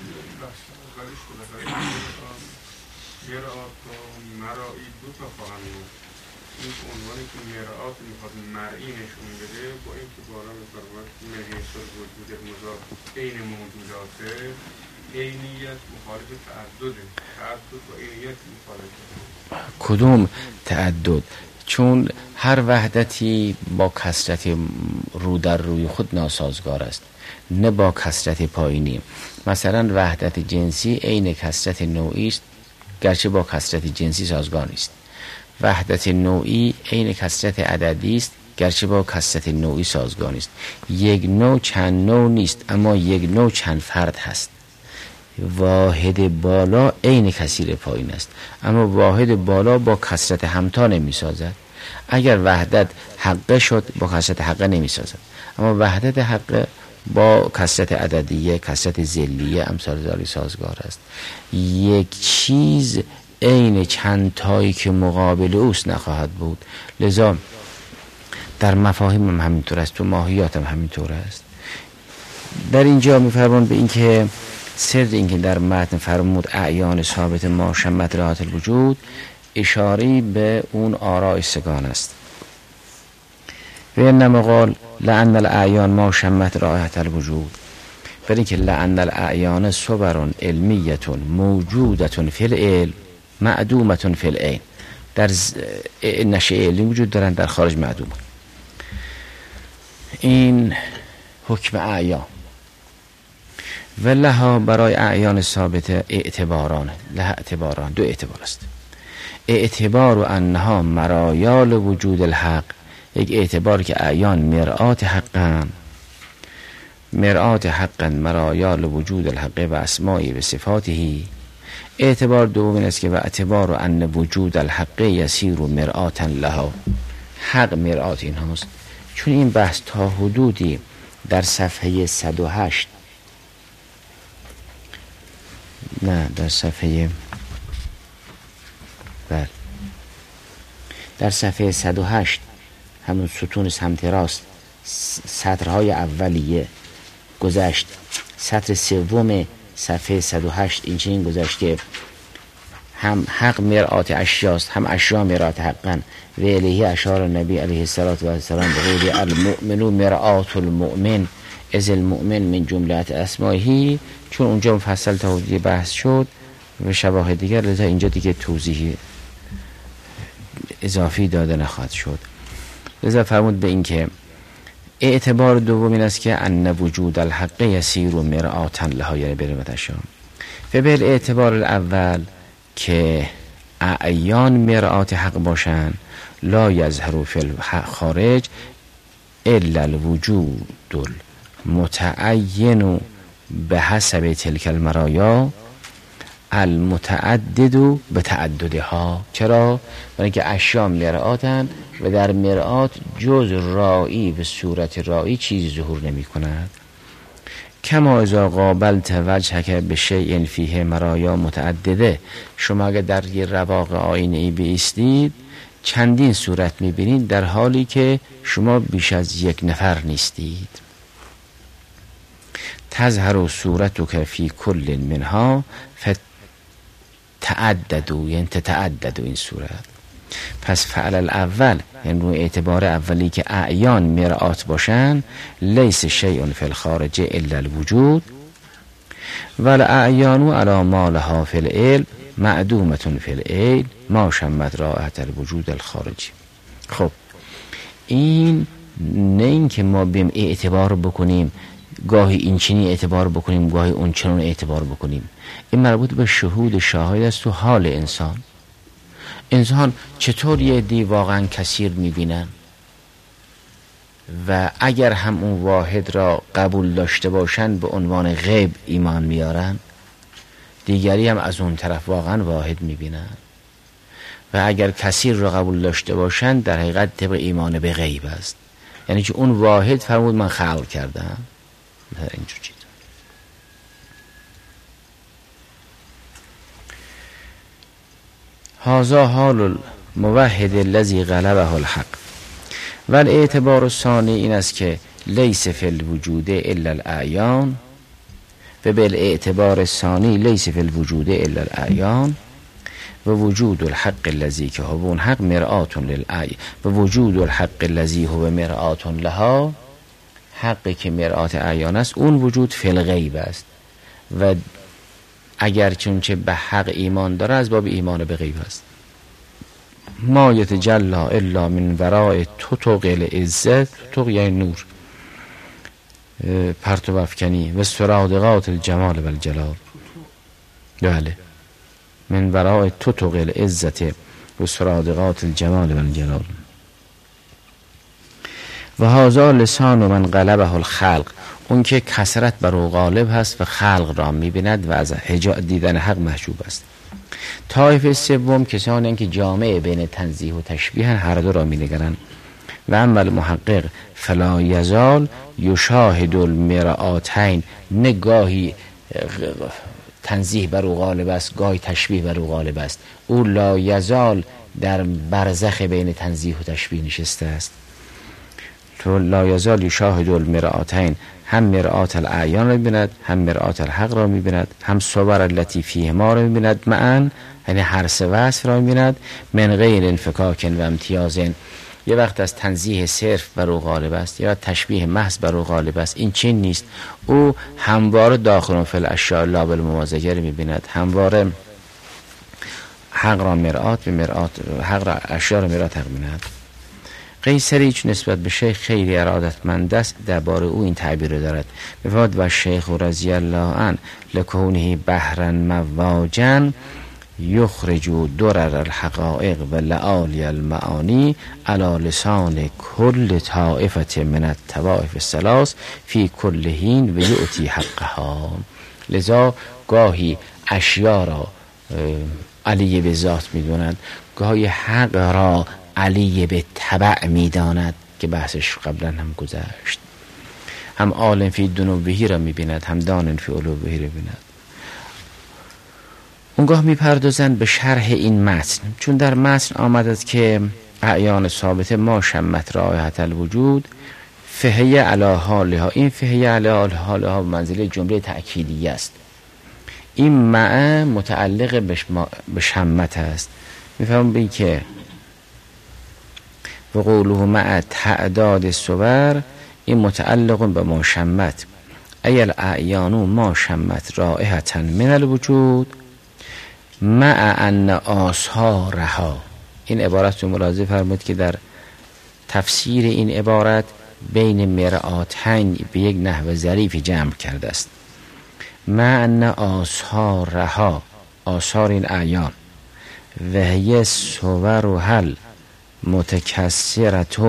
این موجودات عینیت مخالف تعدده، تعدد و عینیت مخالف. کدوم تعدد؟ چون هر وحدتی با کثرت رو در روی خود ناسازگار است، نه با کثرت پایینی. مثلا وحدت جنسی عین کثرت نوعی است گرچه با کثرت جنسی سازگار نیست. وحدت نوعی عین کثرت عددی است گرچه با کثرت نوعی سازگار نیست. یک نوع چند نوع نیست، اما یک نوع چند فرد هست. واحد بالا عین کثیر پایین است، اما واحد بالا با کثرت همتا نمی سازد. اگر وحدت حقه شد با کثرت حقه نمی سازد، اما وحدت حقه با کثرت عددیه، کثرت ذلیه امثال ذالی سازگار است. یک چیز عین چند تایی که مقابل اوست نخواهد بود. لذا در مفاهیم هم همینطور است، تو ماهیات هم همینطور است. در اینجا میفرمان به این که سر این که در متن فرمود اعیان ثابت ما شمت رایحة الوجود، اشاری به اون آراء سگان است. و انما قال لأن الاعیان ما شمت رایحة الوجود، برای اینکه لأن الاعیان صور علمیت موجودت فی العلم معدومت فی العین، در نشأ علمی وجود دارن، در خارج معدوم. این حکم اعیان و لها برای اعیان ثابت اعتباران، لها اعتباران، دو اعتبار است. اعتبار و انها مرایال وجود الحق، یک اعتبار که اعیان مرآت حقن، مرآت حقن مرایال وجود الحق و اسمائی و صفاتی. اعتبار دوم است که و اعتبار و ان وجود الحق یسیر و مرآتا لها، حق مرآت این هاست. چون این بحث تا حدودی در صفحه صد و هشت، نه در صفحه بر در صفحه صد و هشت همون ستون سمت راست سطرهای اولیه گذشت. سطر سوم صفحه صد و هشت این چنین گذشت که هم حق مرآت اشیاست، هم اشیا مرآت حقن. و الیه اشار نبی علیه الصلاة و السلام به قولی المؤمنون مرآت المؤمن از المؤمن من جملت اسمائه. چون اونجا مفصل تا حدودی بحث شد و شواهد دیگر، لذا اینجا دیگه توضیح اضافی داده نخواهد شد. لذا فرمود به این که اعتبار دوم این است که ان وجود الحق یسیر و مرآتا لها، یعنی برمتشان. و به اعتبار الاول که اعیان مرآت حق باشن، لا یظهر فی الخارج الا الوجود المتعین به حسب تلک المرایا المتعدد به تعددها. چرا؟ برای اینکه اشیا مرآتن و در مرآت جز رائی به صورت رائی چیزی ظهور نمی کند. کما اذا قابلت وجهک به شیء فیه مرایا متعدده، شما اگر در یه رواق آینه ای بایستید چندین صورت میبینید در حالی که شما بیش از یک نفر نیستید. تظهر صورتک فی کل منها فتعددوا، یعنی تتعددوا این صورت. پس فعل الاول یعنی روی اعتبار اولی که اعیان مرآت باشن، لیس شیء فی الخارج الا الوجود والاعیان علی ما لها فی العلم معدومة فی العلم ما شمت رائحة الوجود الخارجی. خب این نه این که ما بیم اعتبار بکنیم گاهی این چنین اعتبار بکنیم گاهی اون چنون اعتبار بکنیم، این مربوط به شهود شاهد است تو حال انسان. انسان چطور یه دی واقعا کثیر میبینن و اگر هم اون واحد را قبول داشته باشن به عنوان غیب ایمان میارن، دیگری هم از اون طرف واقعا واحد میبینن و اگر کثیر را قبول داشته باشن در حقیقت طبق ایمان به غیب است. یعنی که اون واحد فرمود من خلق کردم اینجور چیز. هذا حال الموحد الذی غلبه الحق. و الاعتبار الثانی این است که لیس فی الوجود الا الاعیان و بالاعتبار الثانی لیس فی الوجود الا الاعیان و وجود الحق الذی که هو اون حق مرآت للعیان و وجود الحق الذی هو مرآت لها، حقی که مرآت اعیان است اون وجود فی الغیب است و اگر چونچه به حق ایمان داره از باب ایمان به غیب است. ما یتجلی الا من وراء تطق العزت، تطق یعنی نور، پرتو افکنی و سرادقات الجمال و الجلال. بله، من وراء تطق العزت و سرادقات الجمال و الجلال. و هذا لسان من غلبه الخلق، اون که کثرت بر او غالب هست و خلق را میبیند و از حجاب دیدن حق محجوب است. طایفه سوم کسانی که جامعه بین تنزیه و تشبیه هر دو را مینگرند. و اما المحقق فلا یزال یشاهد المرآتین، نگاهی تنزیه بر او غالب است گاهی تشبیه بر او غالب است. او لا یزال در برزخ بین تنزیه و تشبیه نشسته است. تو لا یزال یشاهد المرآتین، هم مرآت الاعیان را می‌بیند هم مرآت الحق را می‌بیند، هم صور التي فیهما را می‌بیند معا، یعنی هر سه وصف را می‌بیند من غیر انفکاک و امتیاز. یه وقت از تنزیه صرف بر او غالب است یا تشبیه محض بر او غالب است. این چین نیست، او همواره داخل فی الاشیاء لا بالممازجه می‌بیند، همواره حق را مرآت به مرآت، حق را اشیاء را مرآت حق می‌بیند. قیصری چون نسبت به شیخ خیلی ارادتمند است درباره او این تعبیر رو دارد. بفرماد و شیخ رضی الله عنه لکونه بحرا مواجا یخرج درر الحقائق و لعالی المعانی علی لسان کل طائفه من الطوائف الثلاث فی کل حین و یؤتی حقها. لذا گاهی اشیاء را علی به ذات می‌داند، گاهی حق را علی به تبع می‌داند که بحثش قبلا هم گذشت. هم عالم فی دنوبهی را می‌بیند هم دانن فی علوبهی را می‌بیند. اونگاه میپردازند به شرح این متن، چون در متن آمده که اعیان ثابته ما شمت رائحة الوجود فهی علی حالها. این فهی علی حالها منزله جمله تأکیدی است. این مع متعلق به شمت است. میفهمم به این که و قوله مع تعداد صور، این متعلق به ما شمت ایل اعیانو ما شمت رائحة من الوجود مع ان آثارها. این عبارت رو ملاحظه فرمود که در تفسیر این عبارت بین مرآتین به یک نحو ظریفی جمع کرده است. مع ان آثارها، آثار این اعیان، و هی صور و حل متکسرت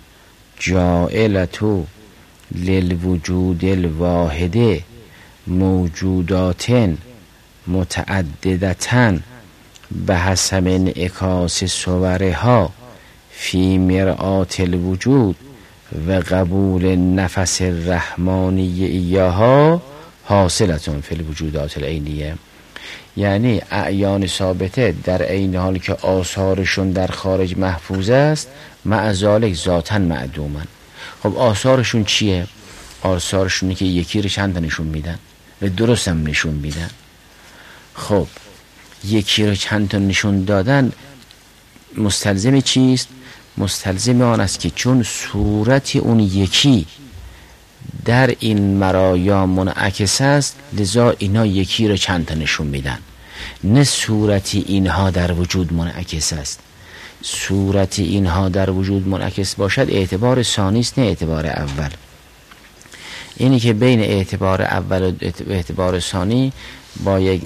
جائلت للوجود الواحده موجودات متعددتن به حسب انعکاس صورها فی مرآت الوجود و قبول نفس الرحمانی ایاها حاصلتون فی الوجودات العینیه. یعنی اعیان ثابته در عین حال که آثارشون در خارج محفوظ است مع ذالک ذاتن معدومن. خب آثارشون چیه؟ آثارشونه که یکی رو چند تا نشون میدن و درست هم نشون میدن. خب یکی رو چند تا نشون دادن مستلزم چیست؟ مستلزم آن است که چون صورت اون یکی در این مرایا منعکس است، لذا اینا یکی رو چند تا نشون میدن. نه صورتی اینها در وجود منعکس است. صورتی اینها در وجود منعکس باشد اعتبار ثانی است، نه اعتبار اول. اینی که بین اعتبار اول و اعتبار ثانی با یک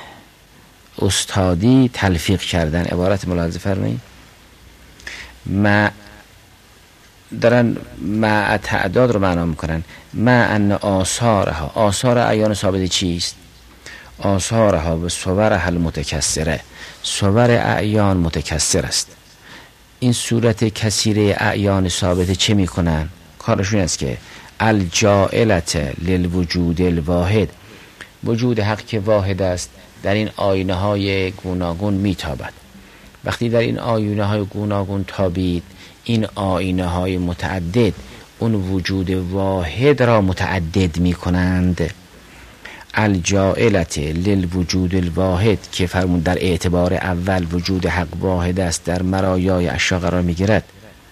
استادی تلفیق کردن. عبارت ملاحظه فرمایید. ما دارن مع تعداد رو معنا میکنن. مع ان آثارها، آثار اعیان ثابت چیست؟ آثارها و صورها المتکسره، صور اعیان متکسر است. این صورت کثیره اعیان ثابت چه میکنن؟ کارشون است که الجائلت للوجود الواحد، وجود حق که واحد است در این آینه های گوناگون میتابد. وقتی در این آینه های گوناگون تابید، این آینه های متعدد اون وجود واحد را متعدد می کنند. الجائلت للوجود الواحد که فرمود در اعتبار اول وجود حق واحد است، در مرایای اشیا قرار می گیرد.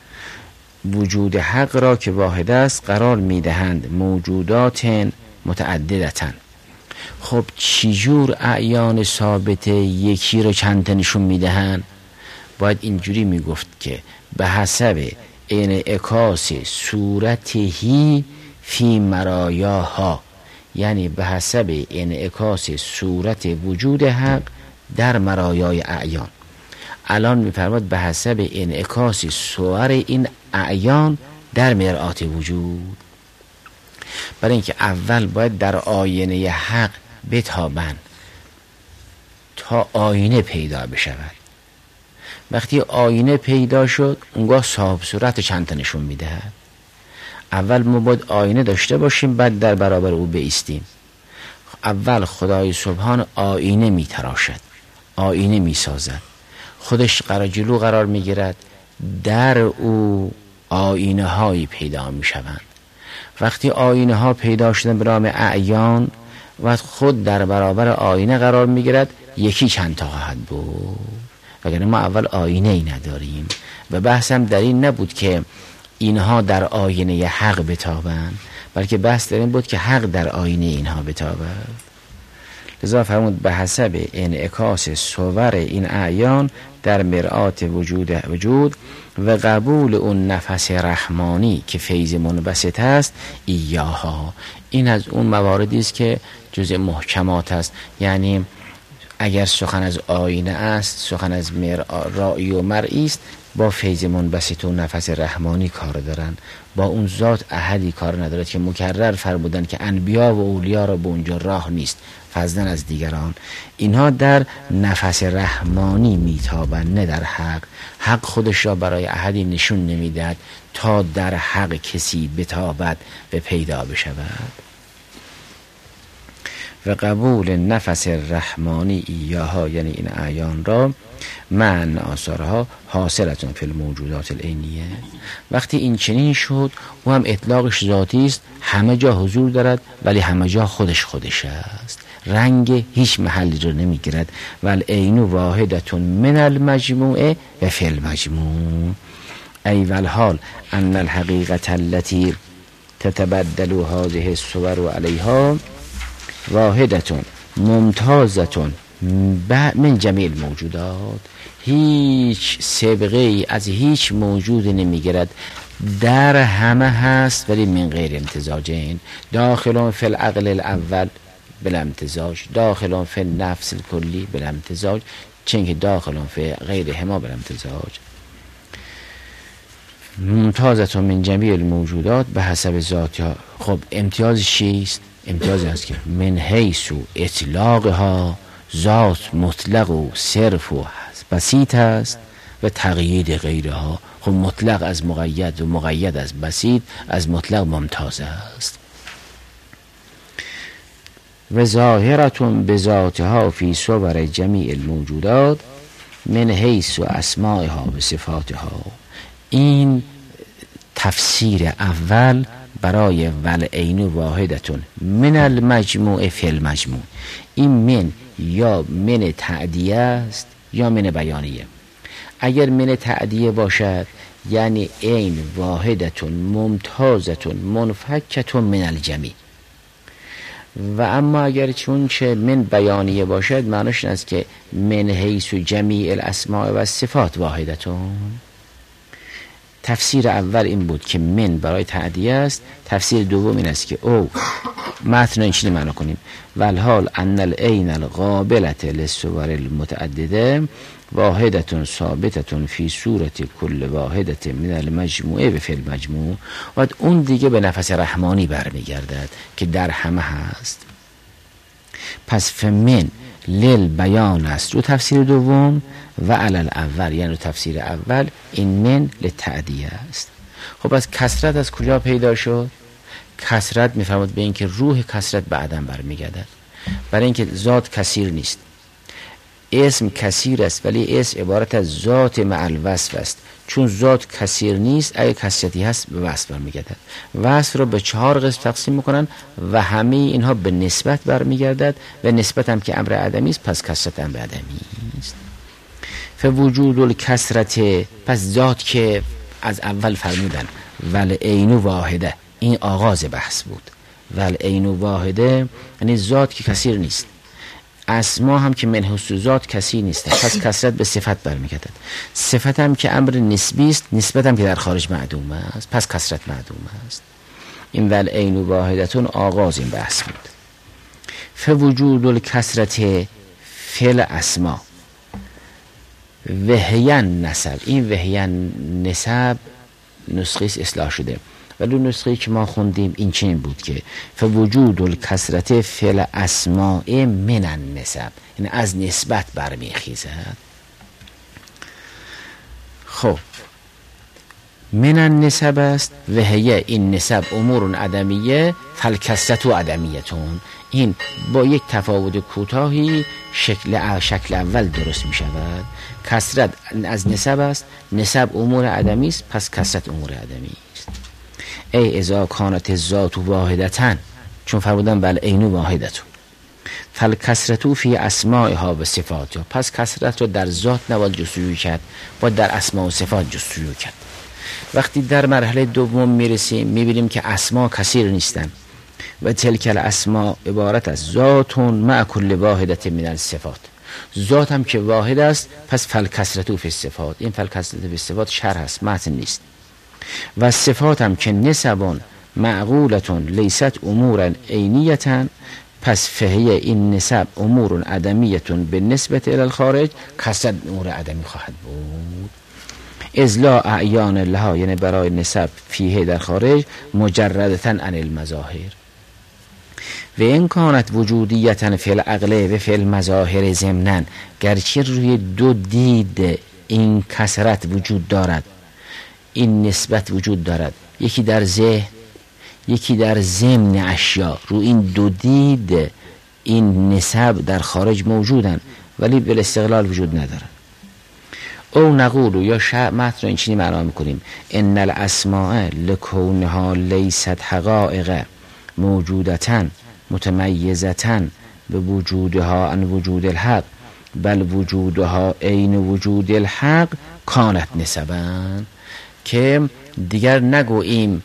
وجود حق را که واحد است قرار می دهند موجودات متعددتن. خب چجور اعیان ثابت یکی رو چند تا نشون می دهند؟ باید اینجوری می گفت که به حسب انعکاس صورتهی فی مرایاها، یعنی به حسب انعکاس صورت وجود حق در مرایای اعیان. الان می‌فرماد به حسب انعکاس صور این اعیان در مرآت وجود. برای اینکه اول باید در آینه حق بتابند تا آینه پیدا بشود. وقتی آینه پیدا شد اونگاه صاحب صورت چند تا نشون میدهد. اول ما باید آینه داشته باشیم، بعد در برابر او بایستیم. اول خدای سبحان آینه میتراشد، آینه میسازد، خودش قرار جلو قرار میگیرد، در او آینه هایی پیدا میشوند. وقتی آینه ها پیدا شدن به نام اعیان و خود در برابر آینه قرار میگیرد، یکی چند تا خواهد بود. وگرنه ما اول آینه ای نداریم. و بحثم در این نبود که اینها در آینه حق بتابند، بلکه بحث در این بود که حق در آینه اینها بتابد. لذا فرمود به حسب انعکاس صور این اعیان در مرآت وجود وجود و قبول اون نفس رحمانی که فیض منبسط است ایاها. این از اون مواردی است که جزء محکمات است. یعنی اگر سخن از آینه است، سخن از رایی و مرئی است، با فیض منبسط و نفس رحمانی کار دارن. با اون ذات احدی کار ندارد که مکرر فرمودن که انبیا و اولیا را به اونجا راه نیست فضلا از دیگران. اینها در نفس رحمانی میتابند، نه در حق. حق خودش را برای احدی نشون نمیدهد تا در حق کسی بتابد و پیدا بشود. و قبول نفس رحمانی ایاها، یعنی این اعیان را، من آثارها حاصلتون فی الموجودات العینیه. وقتی این چنین شد، او هم اطلاقش ذاتی است، همه جا حضور دارد، ولی همه جا خودش خودش است. رنگ هیچ محلی رو نمیگیرد. و العین واحدتون من المجموعه و فی المجموع. ای والحال ان الحقیقت التي تتبدل هذه الصور علیها واحدتون ممتازتون من جمیع الموجودات. هیچ سابقه ای از هیچ موجود نمیگیرد، در همه هست ولی من غیر امتزاجین. داخلون فی العقل الاول بلا امتزاج، داخلون فی النفس الکلی بلا امتزاج، چنین که داخلون فی غیر هما بلا امتزاج. ممتازتون من جمیع الموجودات به حسب ذاتها. خب امتیاز چیست؟ امتیاز است که من حیث و اطلاقها ذات مطلق و صرف و بسیط است و تقیید غیرها. خب مطلق از مقید و مقید از بسیط، از مطلق ممتاز است. و ظاهرتون به ذاتها فی صور جمیع الموجودات من حیث و اسمائها و صفاتها. این تفسیر اول برای والعین واحدتون من المجموع فی المجموع. این من یا من تعدیه است یا من بیانیه. اگر من تعدیه باشد یعنی عین واحدتون ممتازتون منفکتون من الجمیع. و اما اگر چون چه من بیانیه باشد معنیش این است که من حیث جمیع الاسماء و صفات واحدتون. تفسیر اول این بود که من برای تعدیه است. تفسیر دوم این است که او متن اینچنین معنا کنیم والحال ان العین القابلة للصور المتعدده واحدتون ثابتتون فی صورت کل واحدت من المجموعه به فی المجموع. و اون دیگه به نفس رحمانی برمیگردد که در همه هست. پس فمن لیل بیان است رو تفسیر دوم و علل اول یعنی رو تفسیر اول این من للتعدیه است. خب از کثرت از کجا پیدا شد؟ کثرت میفرماد به این که روح کثرت به عدم برمیگردد، برای اینکه ذات کثیر نیست. اسم کثیر است ولی اسم عبارت از ذات مع الوصف است. چون ذات کثیر نیست اگه کثرتی هست به وصف برمیگردد. وصف رو به چهار قسم تقسیم میکنن و همه اینها به نسبت برمیگردد و نسبت هم که امر عدمی است پس کثرت امر عدمی است. فوجود الکثرت، پس ذات که از اول فرمودن والعین واحده، این آغاز بحث بود. والعین واحده یعنی ذات که کثیر نیست. اسما هم که من حیث ذات کثیر نیست، پس کثرت به صفت برمیگردد. صفت هم که امر نسبی است، نسبت هم که در خارج معدوم است، پس کثرت معدوم است. این والعین واحدتون آغاز این بحث بود. فوجود الکثرت فی الاسما وهین نسب، این وهین نسب نسخه اصلاح شده ولی نسخه که ما خوندیم این چنین بود که فوجود الکثرت فی الاسماء من النسب، یعنی از نسبت برمیخیزد. خب من النسب است و هی این نسب امور عدمیه فالکثرت عدمیتون. این با یک تفاوت کوتاهی شکل شکل اول درست می شود. کثرت از نسب است، نسب امور عدمی است، پس کثرت امور عدمی است. ای اذا کانت الذات واحدتاً، چون فرمودن بل عین واحدتون، فالکثرت فی اسمائها و صفاتها، پس کثرت رو در ذات نباید جستجو کرد، باید در اسماء و صفات جستجو کرد. وقتی در مرحله دوم میرسیم میبینیم که اسما کثیر نیستن و تلک الاسماء عبارت از ذاتون مع کل واحدت من الصفات. ذات هم که واحد است پس فالکثرت فی الصفات، این فالکثرت فی الصفات شرح است، متن نیست. و صفات هم که نسبون معقولتون لیست امورا عینیتا، پس فهی این نسب امور عدمیتون به نسبت الی الخارج، کثرت امور عدمی خواهد بود. ازلا اعیان لها، یعنی برای نسب فیه در خارج مجردتا عن المظاهر. و این کانت وجودیتا فی العقل و فی المظاهر ضمناً، گرچه روی دو دید این کثرت وجود دارد، این نسبت وجود دارد، یکی در ذهن یکی در ضمن اشیا، رو این دو دید این نسب در خارج موجودن ولی به استقلال وجود ندارن. او نقول یا شع متن رو این چنین معنا میکنیم ان الاسماء لکونها لیست حقائق موجودتا متمیزتا به وجودها عن وجود الحق بل وجودها عین وجود الحق کانت نسبن، که دیگر نگوییم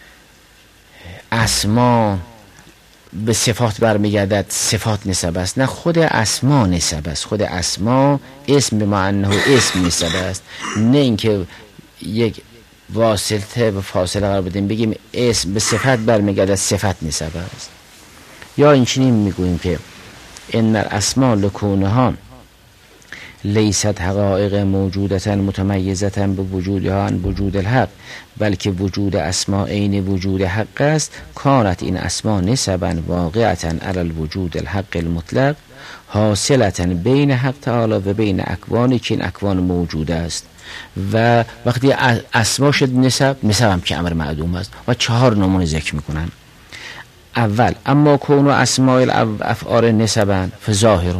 اسما به صفات برمیگردد صفات نسب است، نه، خود اسما نسب است، خود اسما اسم به معنی اسم نسب است، نه اینکه یک واسطه و فاصله قرار بدیم بگیم اسم به صفت برمیگردد صفت نسب است. یا این چنین میگوییم که ان الاسماء لکونها لیست حقائق موجودتا متمیزتا به وجودها عن وجود الحق بلکه وجود اسماء عین وجود حق است. کانت این اسماء نسبا واقعتا علی الوجود الحق المطلق حاصلتا بین حق تعالی و بین اکوانی که این اکوان موجود است. و وقتی اسماء شد نسب، نسب هم که امر معدوم است و چهار نمونه ذکر میکنن. اول اما کون و اسماء الافعال نسبا فظاهرون،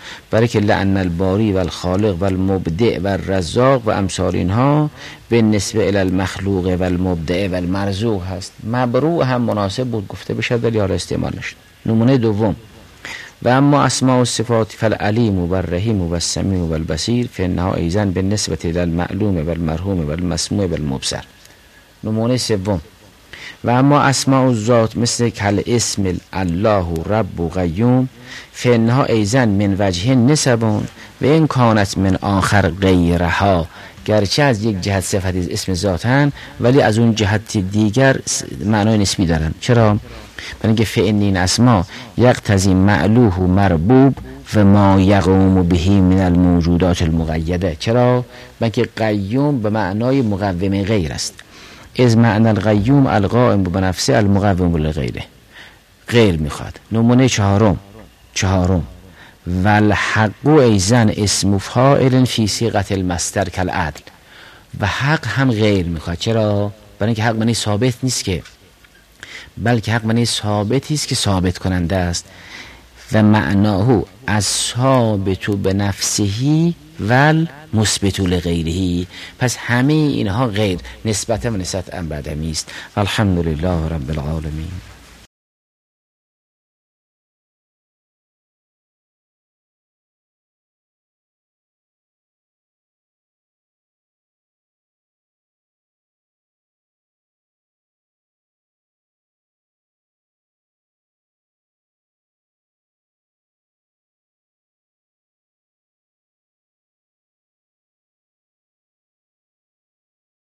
برای که لعن الباری و الخالق و المبدع و الرزاق و امثال اینها به نسبه الی المخلوق و المبدع و المرزوق هست. مبروع هم مناسب بود گفته بشد ولی حالا استعمال نشد. نمونه دوم و اما اسماء و صفات فالعلیم و الرحیم و السمیع و البصیر فانها ایضا بالنسبه الی المعلوم و المرحوم و المسموع و المبصر. نمونه سوم و اما اسماء الذات مثل کل اسم الله رب و قیوم فانها ایضا من وجه نسبون و این کانت من آخر غیرها، گرچه از یک جهت صفت اسم ذاتن ولی از اون جهت دیگر معنای نسبی دارن. چرا؟ برای اینکه فان این اسماء یقتضی معلوه و مربوب و ما یقوم بهی من الموجودات المقیده. چرا؟ برای اینکه قیوم به معنای مقوم غیر است، از معنی القیوم القائم بنفسه المقوم لغیره، غیر میخواد. نمونه چهارم چهارم و الحق ایضا اسم فاعل فی صیغه المصدر کالعدل، و حق هم غیر میخواد. چرا؟ برای اینکه حق معنی ثابت نیست که، بلکه حق معنی ثابتی است که ثابت کننده است و معناه از ثابت بنفسه و مثبت لغیره. پس همه اینها غیر نسبت و نسبت ام بعدمی است. الحمدلله رب العالمین.